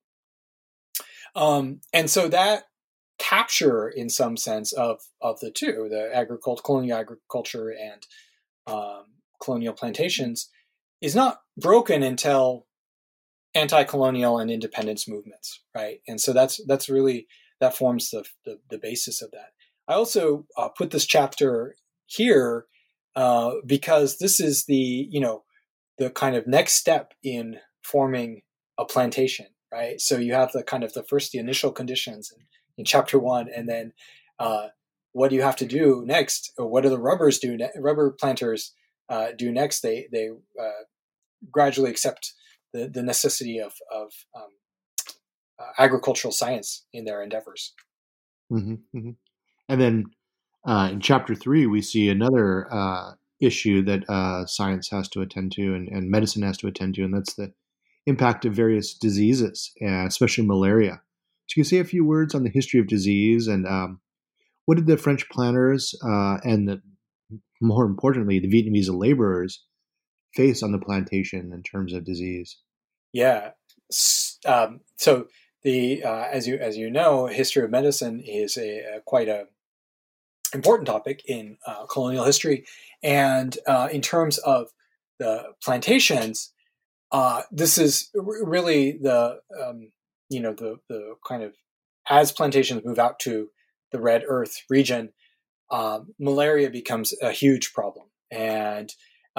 And so that capture, in some sense, of the two, the colonial agriculture and colonial plantations, is not broken until anti-colonial and independence movements, right? And so that's really, that forms the basis of that. I also put this chapter here because this is the kind of next step in forming a plantation, right? So you have the initial conditions in chapter 1, and then what do you have to do next? Or what do the rubber planters do next? They gradually accept the necessity of agricultural science in their endeavors. Mm-hmm, mm-hmm. And then in chapter 3, we see another issue that science has to attend to and medicine has to attend to, and that's the impact of various diseases, especially malaria. So you can say a few words on the history of disease and what did the French planters and more importantly, the Vietnamese laborers face on the plantation in terms of disease? Yeah. So the as you know, history of medicine is quite a important topic in colonial history. And in terms of the plantations, this is really the kind of, as plantations move out to the Red Earth region, malaria becomes a huge problem, and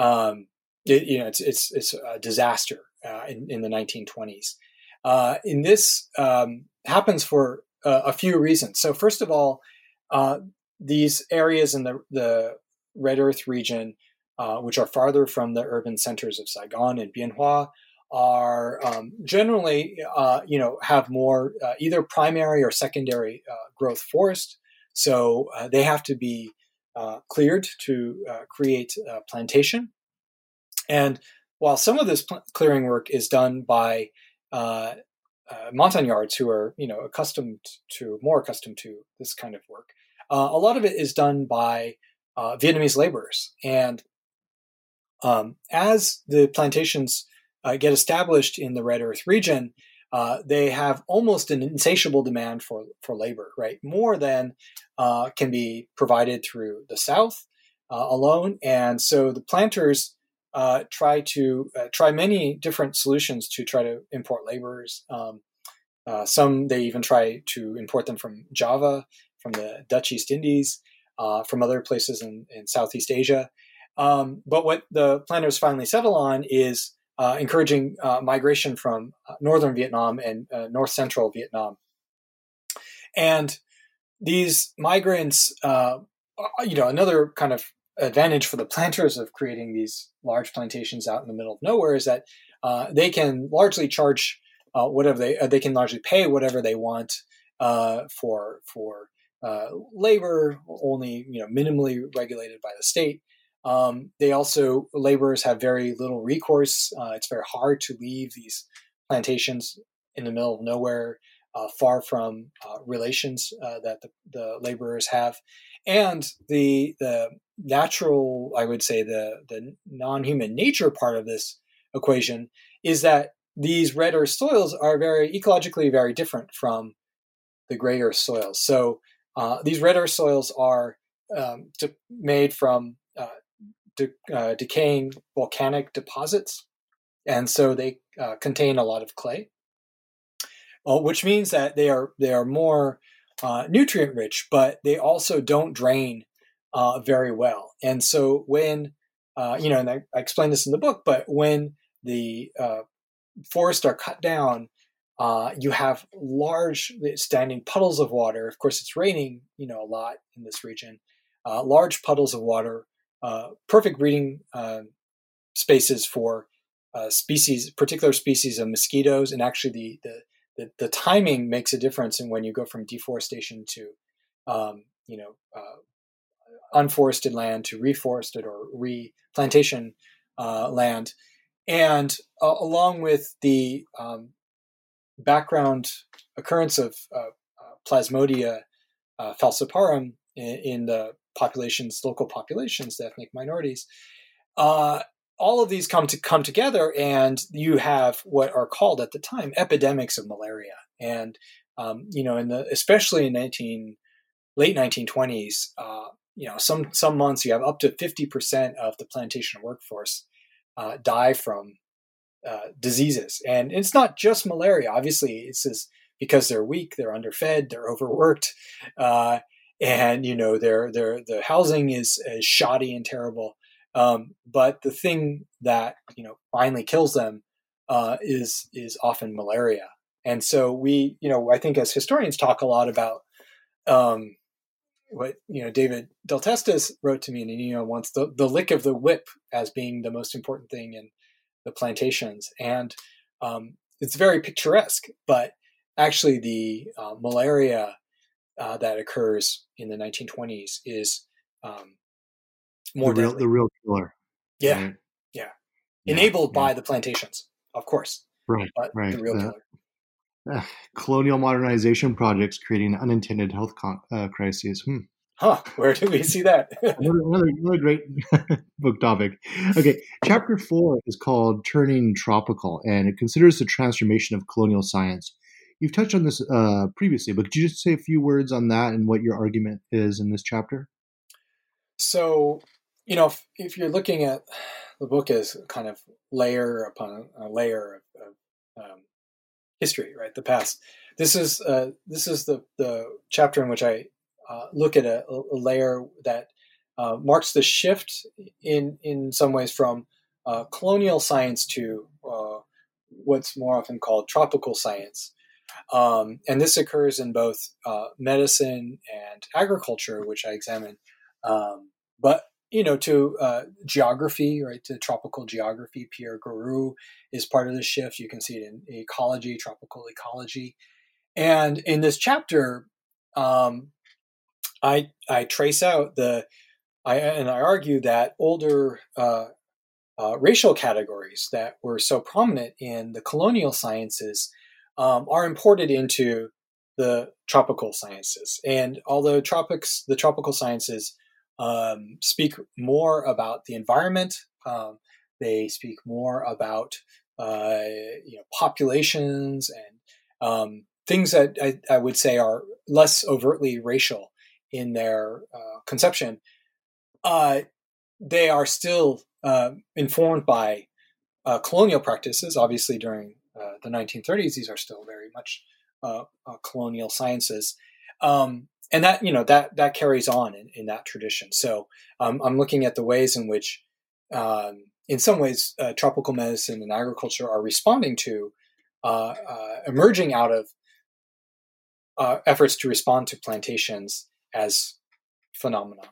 it's a disaster in the 1920s. And this happens for a few reasons. So first of all, these areas in the Red Earth region, which are farther from the urban centers of Saigon and Bien Hoa, are generally, have more either primary or secondary growth forest. So they have to be cleared to create plantation. And while some of this clearing work is done by montagnards who are, more accustomed to this kind of work, a lot of it is done by Vietnamese laborers. And as the plantations get established in the Red Earth region, they have almost an insatiable demand for labor, right? More than can be provided through the South alone. And so the planters try many different solutions to try to import laborers. Some, they even try to import them from Java, from the Dutch East Indies, from other places in Southeast Asia. But what the planters finally settle on is encouraging migration from northern Vietnam and north central Vietnam. And these migrants, another kind of advantage for the planters of creating these large plantations out in the middle of nowhere is that they can largely charge whatever they can largely pay whatever they want for labor, only minimally regulated by the state. They also, laborers have very little recourse. It's very hard to leave these plantations in the middle of nowhere, far from relations that the laborers have. And the natural, I would say, the non-human nature part of this equation is that these red earth soils are very ecologically very different from the gray earth soils. So these red earth soils are made from decaying volcanic deposits, and so they contain a lot of clay, which means that they are more nutrient rich, but they also don't drain very well. And so when and I explain this in the book, but when the forests are cut down, you have large standing puddles of water. Of course, it's raining a lot in this region. Large puddles of water. Perfect breeding spaces for particular species of mosquitoes, and actually the timing makes a difference in when you go from deforestation to unforested land to reforested or replantation land, and along with the background occurrence of Plasmodia falciparum in the local populations, the ethnic minorities, all of these come together, and you have what are called at the time epidemics of malaria. And especially in late 1920s, some months you have up to 50% of the plantation workforce die from diseases, and it's not just malaria. Obviously, this is because they're weak, they're underfed, they're overworked. And the housing is shoddy and terrible, but the thing that finally kills them is often malaria. And so we, I think as historians talk a lot about what David Del Testis wrote to me, and once the lick of the whip as being the most important thing in the plantations, and it's very picturesque. But actually, the malaria that occurs in the 1920s is more the real killer. Yeah, right? Yeah. Enabled by the plantations, of course. Right, but right. The real killer. Colonial modernization projects creating unintended health crises. Where do we see that? another great book topic. Okay, chapter 4 is called Turning Tropical, and it considers the transformation of colonial science. You've touched on this previously, but could you just say a few words on that and what your argument is in this chapter? So, if you're looking at the book as kind of layer upon a layer of history, right? The past. This is the chapter in which I look at a layer that marks the shift in some ways from colonial science to what's more often called tropical science. And this occurs in both medicine and agriculture, which I examine. But to geography, right? To tropical geography, Pierre Garou is part of the shift. You can see it in ecology, tropical ecology. And in this chapter, I trace out I argue that older racial categories that were so prominent in the colonial sciences are imported into the tropical sciences. And although the tropical sciences speak more about the environment, they speak more about populations and things that I would say are less overtly racial in their conception. They are still informed by colonial practices. Obviously, during the 1930s, these are still very much colonial sciences, and that carries on in that tradition. So I'm looking at the ways in which, in some ways, tropical medicine and agriculture are responding to emerging out of efforts to respond to plantations as phenomenon.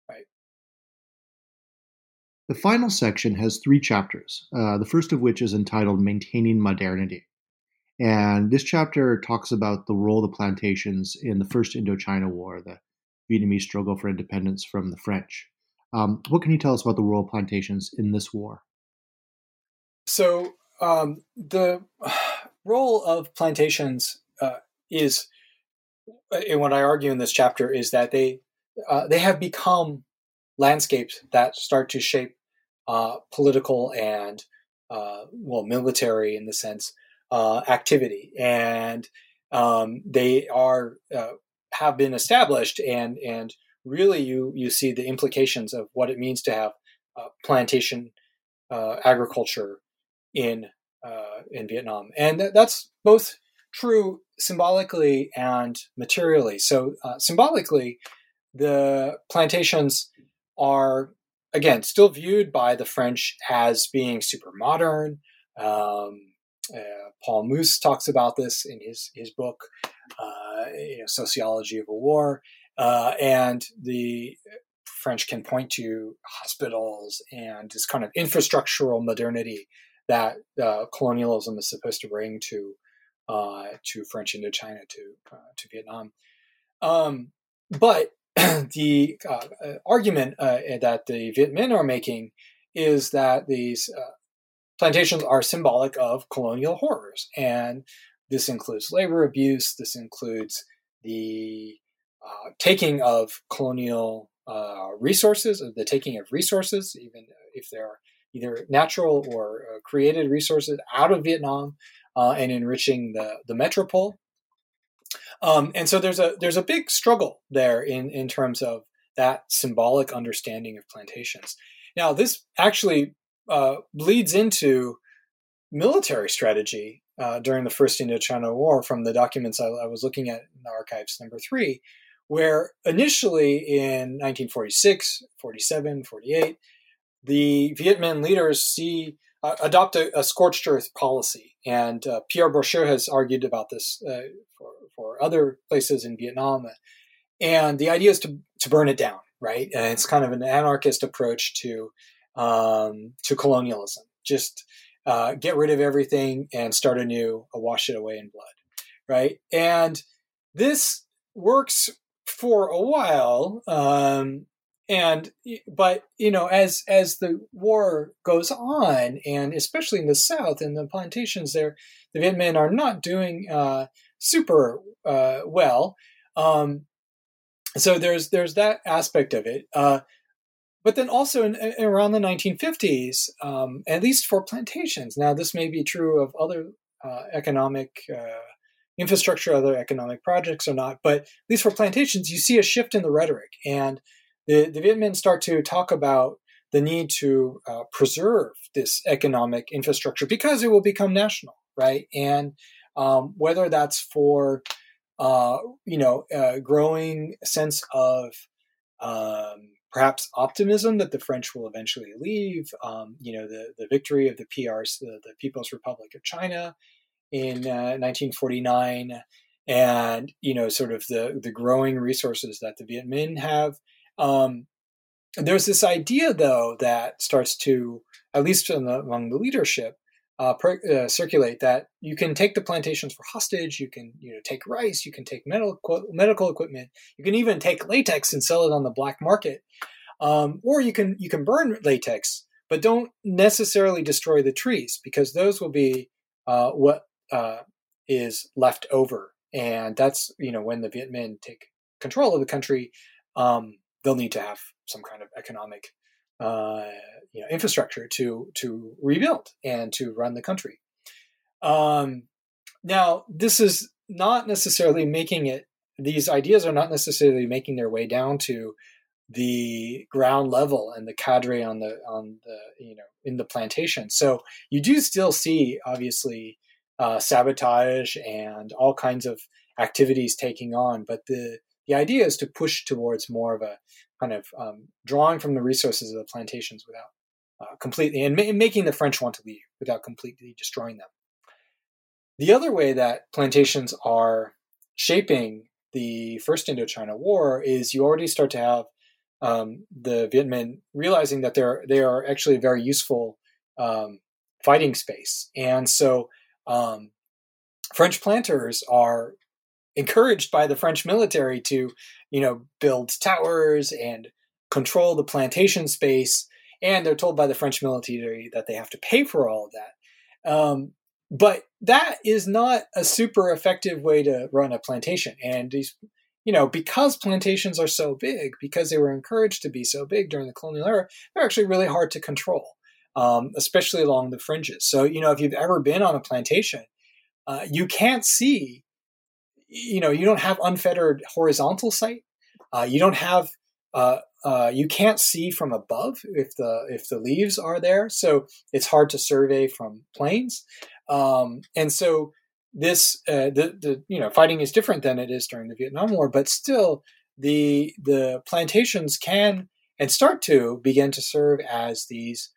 The final section has 3 chapters, the first of which is entitled Maintaining Modernity. And this chapter talks about the role of the plantations in the First Indochina War, the Vietnamese struggle for independence from the French. What can you tell us about the role of plantations in this war? So the role of plantations is, and what I argue in this chapter, is that they have become landscapes that start to shape political and military, in the sense, activity, and they have been established, and really you see the implications of what it means to have plantation agriculture in Vietnam, and that's both true symbolically and materially. So symbolically, the plantations are, again, still viewed by the French as being super modern. Paul Moose talks about this in his book, Sociology of a War, and the French can point to hospitals and this kind of infrastructural modernity that colonialism is supposed to bring to French Indochina, to Vietnam. But the argument that the Viet Minh are making is that these plantations are symbolic of colonial horrors, and this includes labor abuse. This includes the taking of colonial resources, or the taking of resources, even if they're either natural or created resources, out of Vietnam and enriching the metropole. And so there's a big struggle there in terms of that symbolic understanding of plantations. Now, this actually bleeds into military strategy during the First Indochina War from the documents I was looking at in the archives number 3, where initially in 1946, 47, 48, the Viet Minh leaders adopt a scorched earth policy. And Pierre Bourchier has argued about this for other places in Vietnam. And the idea is to burn it down, right? And it's kind of an anarchist approach to colonialism. Just get rid of everything and start anew, wash it away in blood, right? And this works for a while, but as the war goes on, and especially in the South, in the plantations there, the Viet Minh are not doing super well. So there's that aspect of it. But then also around the 1950s, at least for plantations, now this may be true of other economic infrastructure, other economic projects or not, but at least for plantations, you see a shift in the rhetoric. And the Viet Minh start to talk about the need to preserve this economic infrastructure because it will become national, right? And whether that's for growing sense of perhaps optimism that the French will eventually leave, the victory of the PRC, the People's Republic of China in 1949, and sort of the growing resources that the Viet Minh have. There's this idea, though, that starts to, at least among the leadership, circulate that you can take the plantations for hostage. You can, take rice. You can take medical equipment. You can even take latex and sell it on the black market, or you can burn latex, but don't necessarily destroy the trees because those will be what is left over. And that's when the Viet Minh take control of the country, they'll need to have some kind of economic infrastructure to rebuild and to run the country. Now, this is not necessarily these ideas are not necessarily making their way down to the ground level and the cadre on the in the plantation. So you do still see, obviously, sabotage and all kinds of activities taking on, but the idea is to push towards more of a kind of drawing from the resources of the plantations without completely, and making the French want to leave without completely destroying them. The other way that plantations are shaping the First Indochina War is you already start to have the Viet Minh realizing that they are actually a very useful fighting space. And so French planters are encouraged by the French military to, build towers and control the plantation space. And they're told by the French military that they have to pay for all of that. But that is not a super effective way to run a plantation. And these, because plantations are so big, because they were encouraged to be so big during the colonial era, they're actually really hard to control, especially along the fringes. So, if you've ever been on a plantation, you can't see, you don't have unfettered horizontal sight. You don't have, you can't see from above if the leaves are there. So it's hard to survey from planes. And so this, fighting is different than it is during the Vietnam War, but still the plantations can and start to begin to serve as these,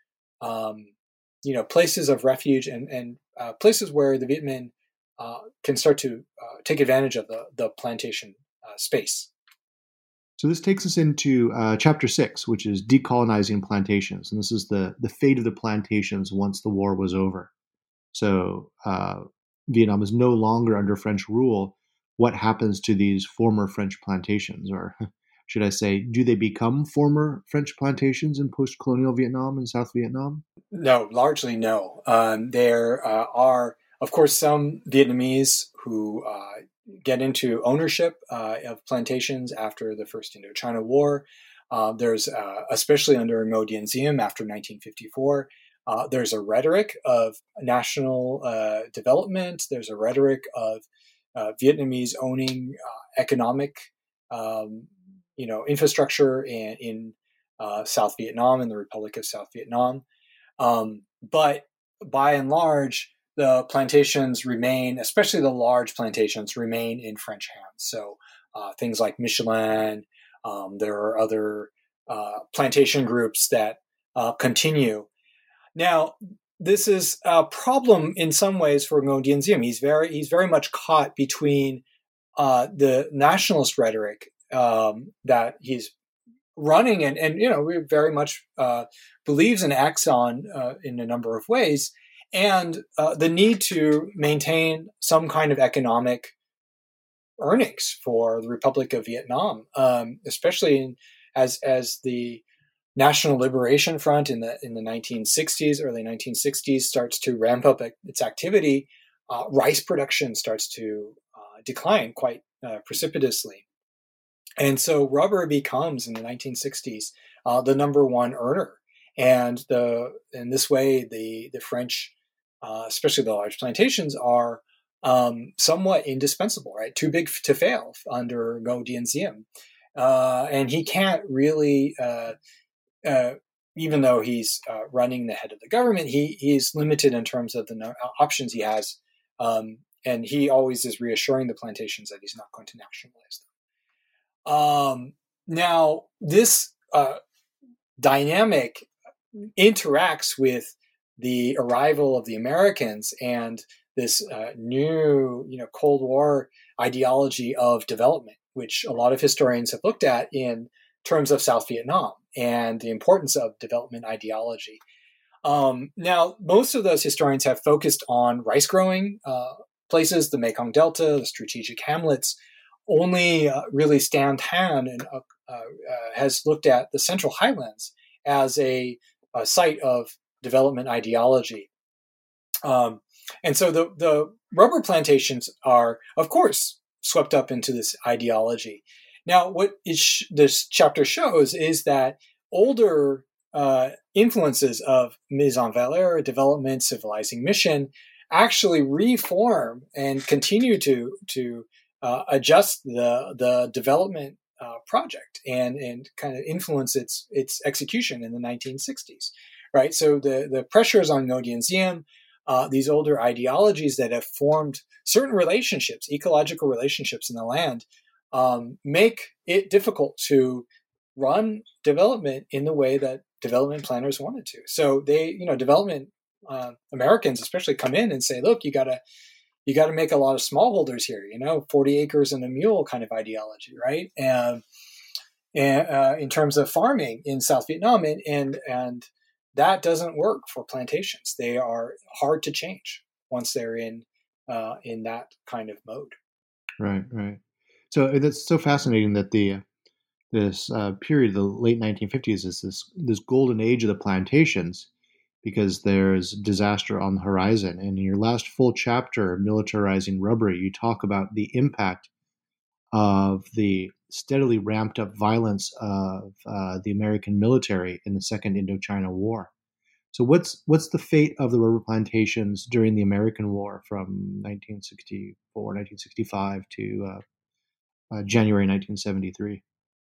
places of refuge and places where the Viet Minh can start to take advantage of the plantation space. So this takes us into chapter 6, which is decolonizing plantations. And this is the fate of the plantations once the war was over. So Vietnam is no longer under French rule. What happens to these former French plantations? Or should I say, do they become former French plantations in post-colonial Vietnam and South Vietnam? No, largely no. There are, of course, some Vietnamese who get into ownership of plantations after the First Indochina War. There's, especially under Ngo Dinh Diem after 1954, there's a rhetoric of national development. There's a rhetoric of Vietnamese owning economic, infrastructure in South Vietnam and the Republic of South Vietnam. But by and large, the plantations remain, especially the large plantations, remain in French hands. So things like Michelin, there are other plantation groups that continue. Now, this is a problem in some ways for Ngo Dinh Diem. He's very much caught between the nationalist rhetoric that he's running and very much believes and acts on in a number of ways, and the need to maintain some kind of economic earnings for the Republic of Vietnam, especially as the National Liberation Front in the 1960s, early 1960s, starts to ramp up its activity. Rice production starts to decline quite precipitously. And so rubber becomes, in the 1960s, the number one earner. And in this way, the French, especially the large plantations, are somewhat indispensable, right? Too big to fail under Ngo Dinh Diem. and he can't really, even though he's running the head of the government, he's limited in terms of the options he has, and he always is reassuring the plantations that he's not going to nationalize them. Now, this dynamic interacts with the arrival of the Americans and this new, Cold War ideology of development, which a lot of historians have looked at in terms of South Vietnam and the importance of development ideology. Now, most of those historians have focused on rice-growing places, the Mekong Delta, the strategic hamlets. Only really Stan Tan has looked at the Central Highlands as a site of development ideology. And so the rubber plantations are, of course, swept up into this ideology. Now, what this chapter shows is that older influences of mise en valeur, development, civilizing mission, actually reform and continue to adjust the development project and kind of influence its execution in the 1960s, right? So the pressures on Ngo Dinh Diem, these older ideologies that have formed certain relationships, ecological relationships in the land, make it difficult to run development in the way that development planners wanted to. So they, development Americans especially come in and say, look, you got to make a lot of smallholders here, 40 acres and a mule kind of ideology, right? And in terms of farming in South Vietnam, and that doesn't work for plantations. They are hard to change once they're in that kind of mode. Right. So it's so fascinating that this period, the late 1950s, is this golden age of the plantations, because there's disaster on the horizon. And in your last full chapter, Militarizing Rubber, you talk about the impact of the steadily ramped up violence of the American military in the Second Indochina War. So what's the fate of the rubber plantations during the American War from 1964, 1965 to January 1973?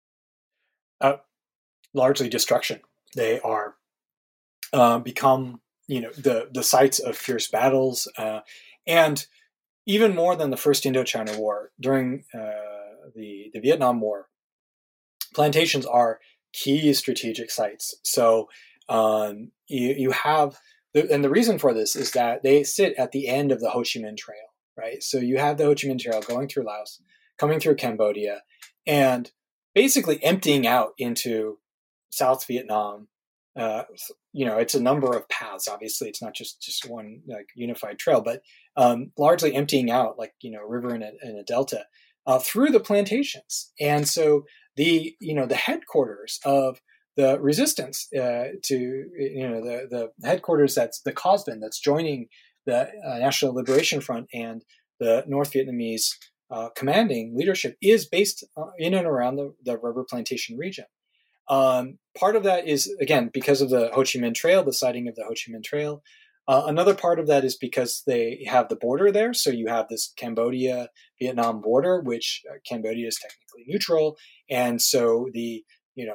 Largely destruction. They are become, the sites of fierce battles, and even more than the First Indochina War, during the Vietnam War, plantations are key strategic sites. So you have, and the reason for this is that they sit at the end of the Ho Chi Minh Trail, right? So you have the Ho Chi Minh Trail going through Laos, coming through Cambodia, and basically emptying out into South Vietnam. It's a number of paths. Obviously, it's not just one unified trail, but largely emptying out a river and a delta through the plantations. And so the headquarters of the resistance to the headquarters, that's the COS Vinh, that's joining the National Liberation Front and the North Vietnamese commanding leadership, is based in and around the rubber plantation region. Part of that is, again, because of the Ho Chi Minh Trail, the siting of the Ho Chi Minh Trail. Another part of that is because they have the border there. So you have this Cambodia-Vietnam border, which Cambodia is technically neutral. And so the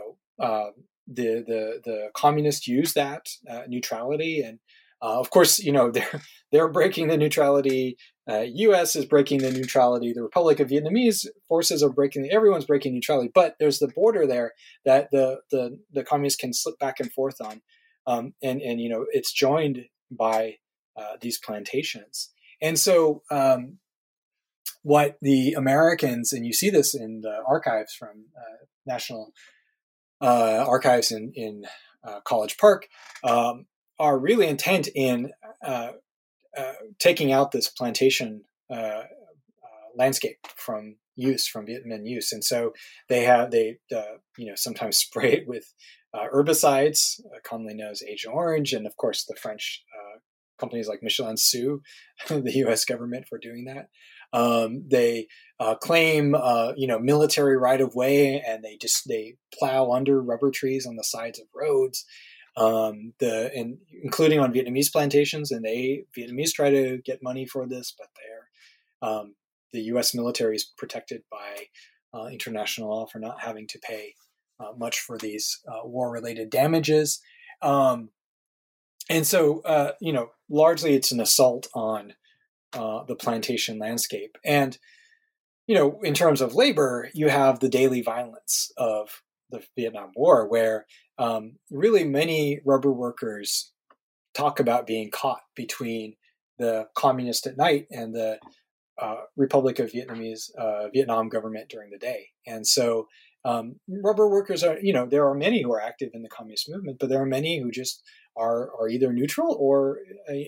communists use that neutrality. And of course, they're breaking the neutrality. U.S. is breaking the neutrality. The Republic of Vietnamese forces are everyone's breaking neutrality. But there's the border there that the communists can slip back and forth on, and it's joined by these plantations. And so what the Americans, and you see this in the archives from National Archives in College Park, are really intent in taking out this plantation landscape from Viet Minh use. And so they sometimes spray it with herbicides, commonly known as Agent Orange, and of course the French companies like Michelin sue the U.S. government for doing that. They claim military right of way, and they plow under rubber trees on the sides of roads, including on Vietnamese plantations. And Vietnamese try to get money for this, but the U.S. military is protected by international law for not having to pay much for these war-related damages. And so, largely it's an assault on the plantation landscape. And, in terms of labor, you have the daily violence of the Vietnam War, where really many rubber workers talk about being caught between the communist at night and the Republic of Vietnam government during the day. And so rubber workers are, there are many who are active in the communist movement, but there are many who just are either neutral or,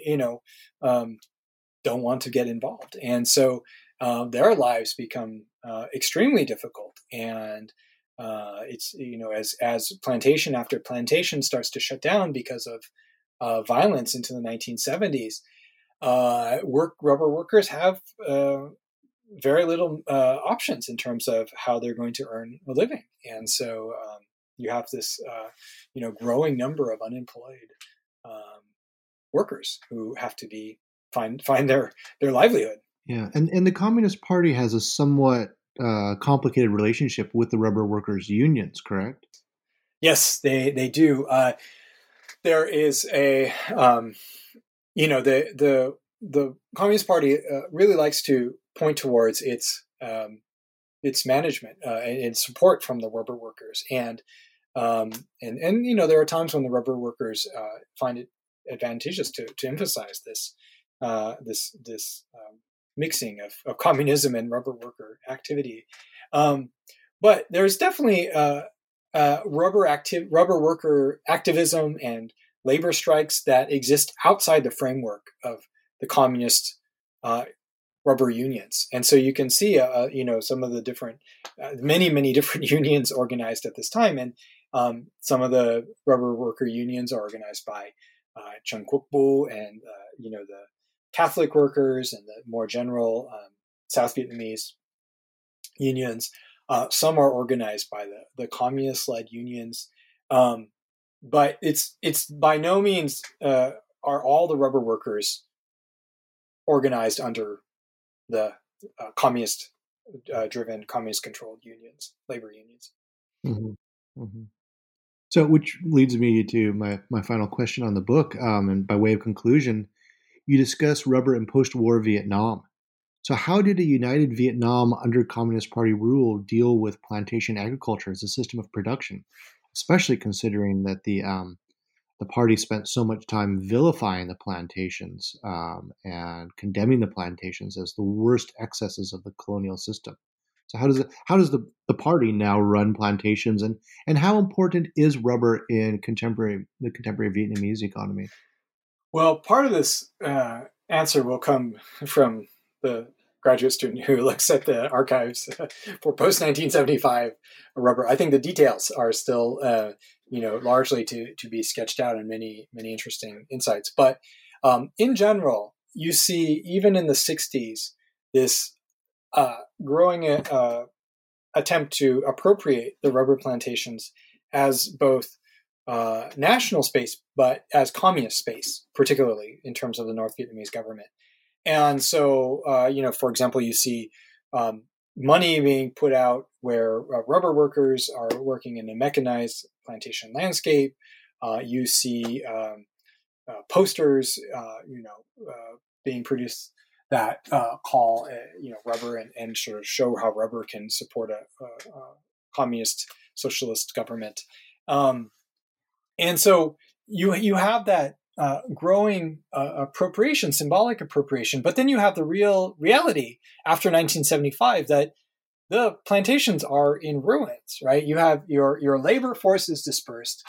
don't want to get involved. And so their lives become extremely difficult. And it's, as plantation after plantation starts to shut down because of violence into the 1970s, rubber workers have very little options in terms of how they're going to earn a living. And so you have this, growing number of unemployed workers who have to find their livelihood. Yeah, and the Communist Party has a somewhat complicated relationship with the rubber workers' unions, correct? Yes, they do. There is a, the Communist Party really likes to point towards its management and support from the rubber workers, and there are times when the rubber workers find it advantageous to emphasize this mixing of communism and rubber worker activity. But there's definitely rubber worker activism and labor strikes that exist outside the framework of the communist rubber unions. And so you can see, some of the different, many different unions organized at this time. And some of the rubber worker unions are organized by Trần Quốc Bưu and, the Catholic workers and the more general South Vietnamese unions. Some are organized by the communist-led unions. But it's by no means are all the rubber workers organized under the communist-driven, communist-controlled unions, labor unions. Mm-hmm. Mm-hmm. So, which leads me to my final question on the book. And by way of conclusion, you discuss rubber in post-war Vietnam. So, how did a united Vietnam under Communist Party rule deal with plantation agriculture as a system of production, especially considering that the party spent so much time vilifying the plantations and condemning the plantations as the worst excesses of the colonial system? So how does the party now run plantations, and how important is rubber in the contemporary Vietnamese economy? Well, part of this answer will come from the graduate student who looks at the archives for post-1975 rubber. I think the details are still, largely to be sketched out, and many interesting insights. But in general, you see, even in the 60s, this growing attempt to appropriate the rubber plantations as both national space, but as communist space, particularly in terms of the North Vietnamese government. And so, for example, you see money being put out where rubber workers are working in a mechanized plantation landscape. You see posters, being produced that call, rubber and sort of show how rubber can support a communist socialist government. And so you have that growing appropriation, symbolic appropriation, but then you have the reality after 1975 that the plantations are in ruins, right? You have your labor force is dispersed.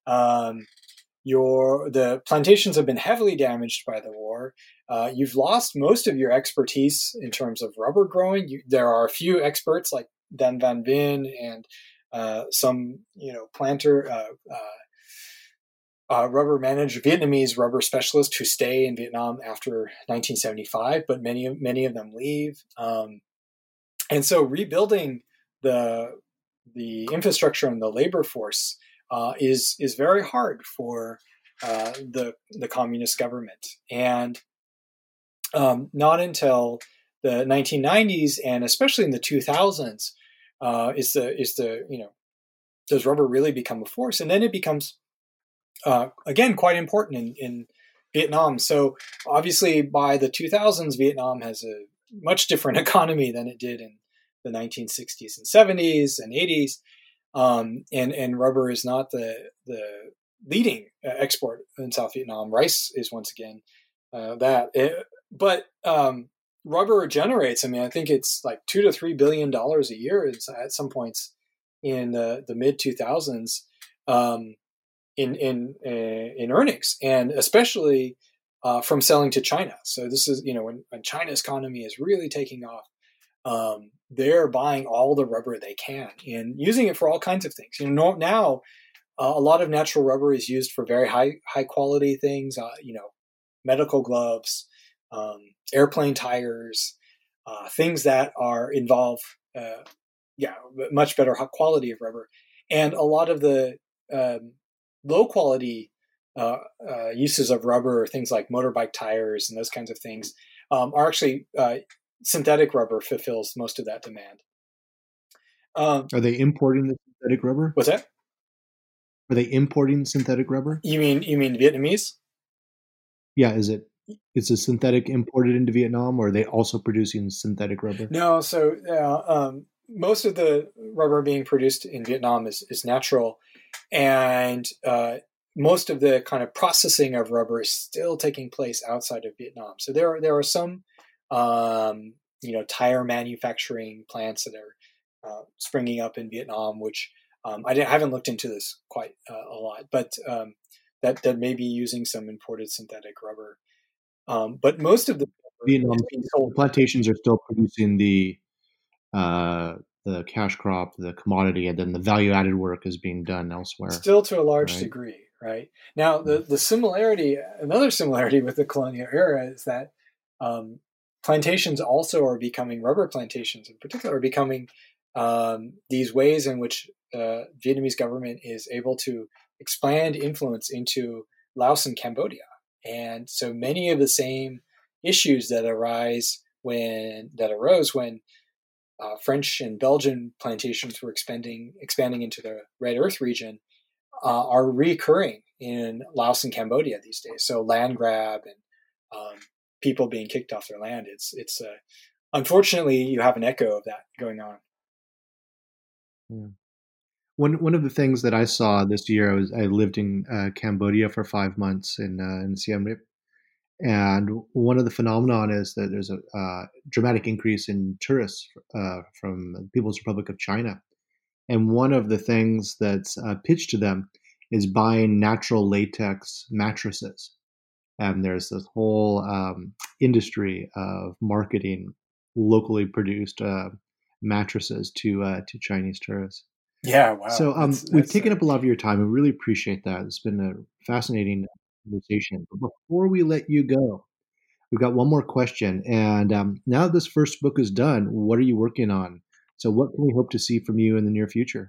The plantations have been heavily damaged by the war. You've lost most of your expertise in terms of rubber growing. There are a few experts like Dan Van Vin and some, planter, rubber Vietnamese rubber specialists who stay in Vietnam after 1975, but many of them leave. And so rebuilding the infrastructure and the labor force is very hard for the communist government. And not until the 1990s, and especially in the 2000s, does rubber really become a force? And then it becomes again quite important in Vietnam. So obviously by the 2000s, Vietnam has a much different economy than it did in the 1960s and 70s and 80s. And rubber is not the leading export in South Vietnam. Rice is once again but rubber generates. I mean, I think it's like $2 to $3 billion a year at some points in the mid 2000s in earnings, and especially from selling to China. So this is when China's economy is really taking off. They're buying all the rubber they can and using it for all kinds of things. Now a lot of natural rubber is used for very high quality things. Medical gloves, airplane tires, things that involve much better quality of rubber, and a lot of the low quality uses of rubber, things like motorbike tires and those kinds of things, are actually synthetic rubber fulfills most of that demand. Are they importing the synthetic rubber? What's that? Are they importing synthetic rubber? You mean Vietnamese? Yeah, is it synthetic imported into Vietnam, or are they also producing synthetic rubber? No, so most of the rubber being produced in Vietnam is natural, and most of the kind of processing of rubber is still taking place outside of Vietnam. So there are some tire manufacturing plants that are springing up in Vietnam, which I haven't looked into this quite a lot, but that may be using some imported synthetic rubber. But most of the Vietnam plantations are still producing the cash crop, the commodity, and then the value-added work is being done elsewhere. Still to a large degree, right? Now, another similarity with the colonial era is that plantations also are becoming, rubber plantations in particular, are becoming these ways in which Vietnamese government is able to expand influence into Laos and Cambodia. And so many of the same issues that arose when French and Belgian plantations were expanding into the Red Earth region are recurring in Laos and Cambodia these days. So land grab and people being kicked off their land. It's unfortunately you have an echo of that going on. Yeah. One of the things that I saw this year, I lived in Cambodia for 5 months in Siem Reap, and one of the phenomenon is that there's a dramatic increase in tourists from the People's Republic of China, and one of the things that's pitched to them is buying natural latex mattresses, and there's this whole industry of marketing locally produced mattresses to Chinese tourists. Yeah, wow. So we've taken up a lot of your time. We really appreciate that. It's been a fascinating conversation. But before we let you go, we've got one more question. And now that this first book is done, what are you working on? So what can we hope to see from you in the near future?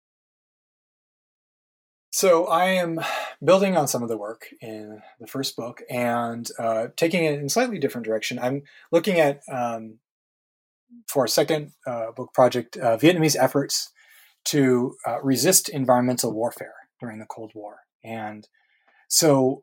So I am building on some of the work in the first book and taking it in a slightly different direction. I'm looking at, for a second book project, Vietnamese efforts to resist environmental warfare during the Cold War. And so,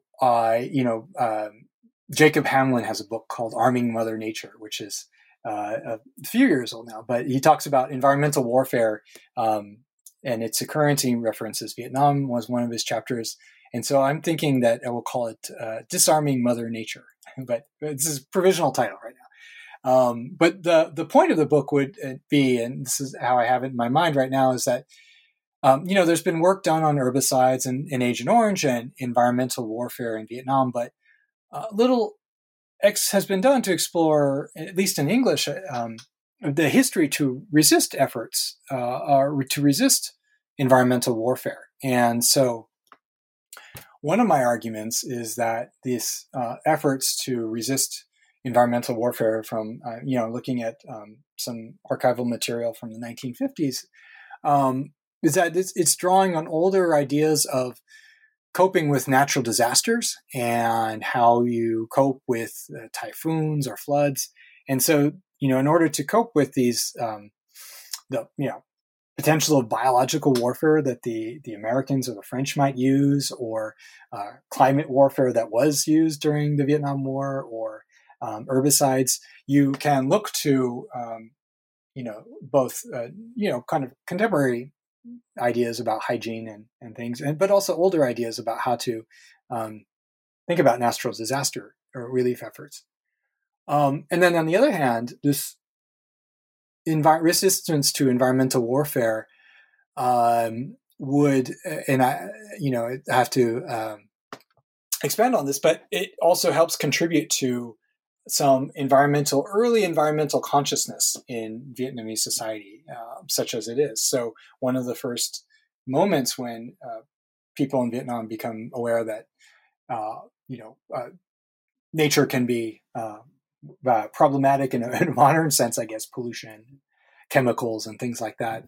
Jacob Hamlin has a book called Arming Mother Nature, which is a few years old now, but he talks about environmental warfare and its occurrence. He references Vietnam was one of his chapters. And so I'm thinking that I will call it Disarming Mother Nature, but this is a provisional title right now. But the point of the book would be, and this is how I have it in my mind right now, is that, there's been work done on herbicides in Agent Orange and environmental warfare in Vietnam, but little has been done to explore, at least in English, the history to resist efforts or to resist environmental warfare. And so one of my arguments is that these efforts to resist environmental warfare from, looking at some archival material from the 1950s, is that it's drawing on older ideas of coping with natural disasters and how you cope with typhoons or floods. And so, in order to cope with these, potential of biological warfare that the Americans or the French might use, or climate warfare that was used during the Vietnam War, or herbicides, you can look to both kind of contemporary ideas about hygiene and things, but also older ideas about how to think about natural disaster or relief efforts. And then on the other hand, this resistance to environmental warfare would, and I have to expand on this, but it also helps contribute to some early environmental consciousness in Vietnamese society, such as it is. So one of the first moments when people in Vietnam become aware that, nature can be problematic in a modern sense, I guess, pollution, chemicals, and things like that,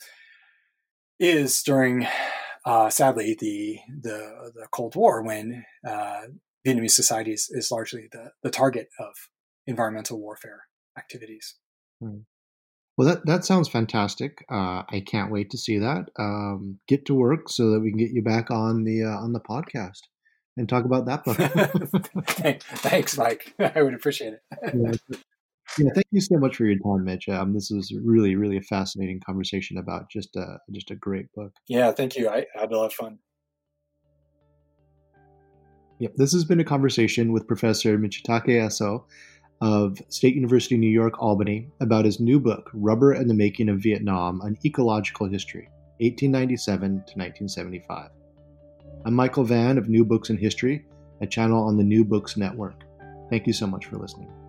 is during, sadly, the Cold War, when Vietnamese society is largely the target of environmental warfare activities. Well, that sounds fantastic. I can't wait to see that. Get to work so that we can get you back on the podcast and talk about that book. Thanks, Mike. I would appreciate it. Yeah, thank you so much for your time, Mitch. This was really, really a fascinating conversation about just a great book. Yeah, thank you. I had a lot of fun. Yep, this has been a conversation with Professor Michitake Aso of State University, New York, Albany, about his new book, Rubber and the Making of Vietnam, An Ecological History, 1897 to 1975. I'm Michael Vann of New Books in History, a channel on the New Books Network. Thank you so much for listening.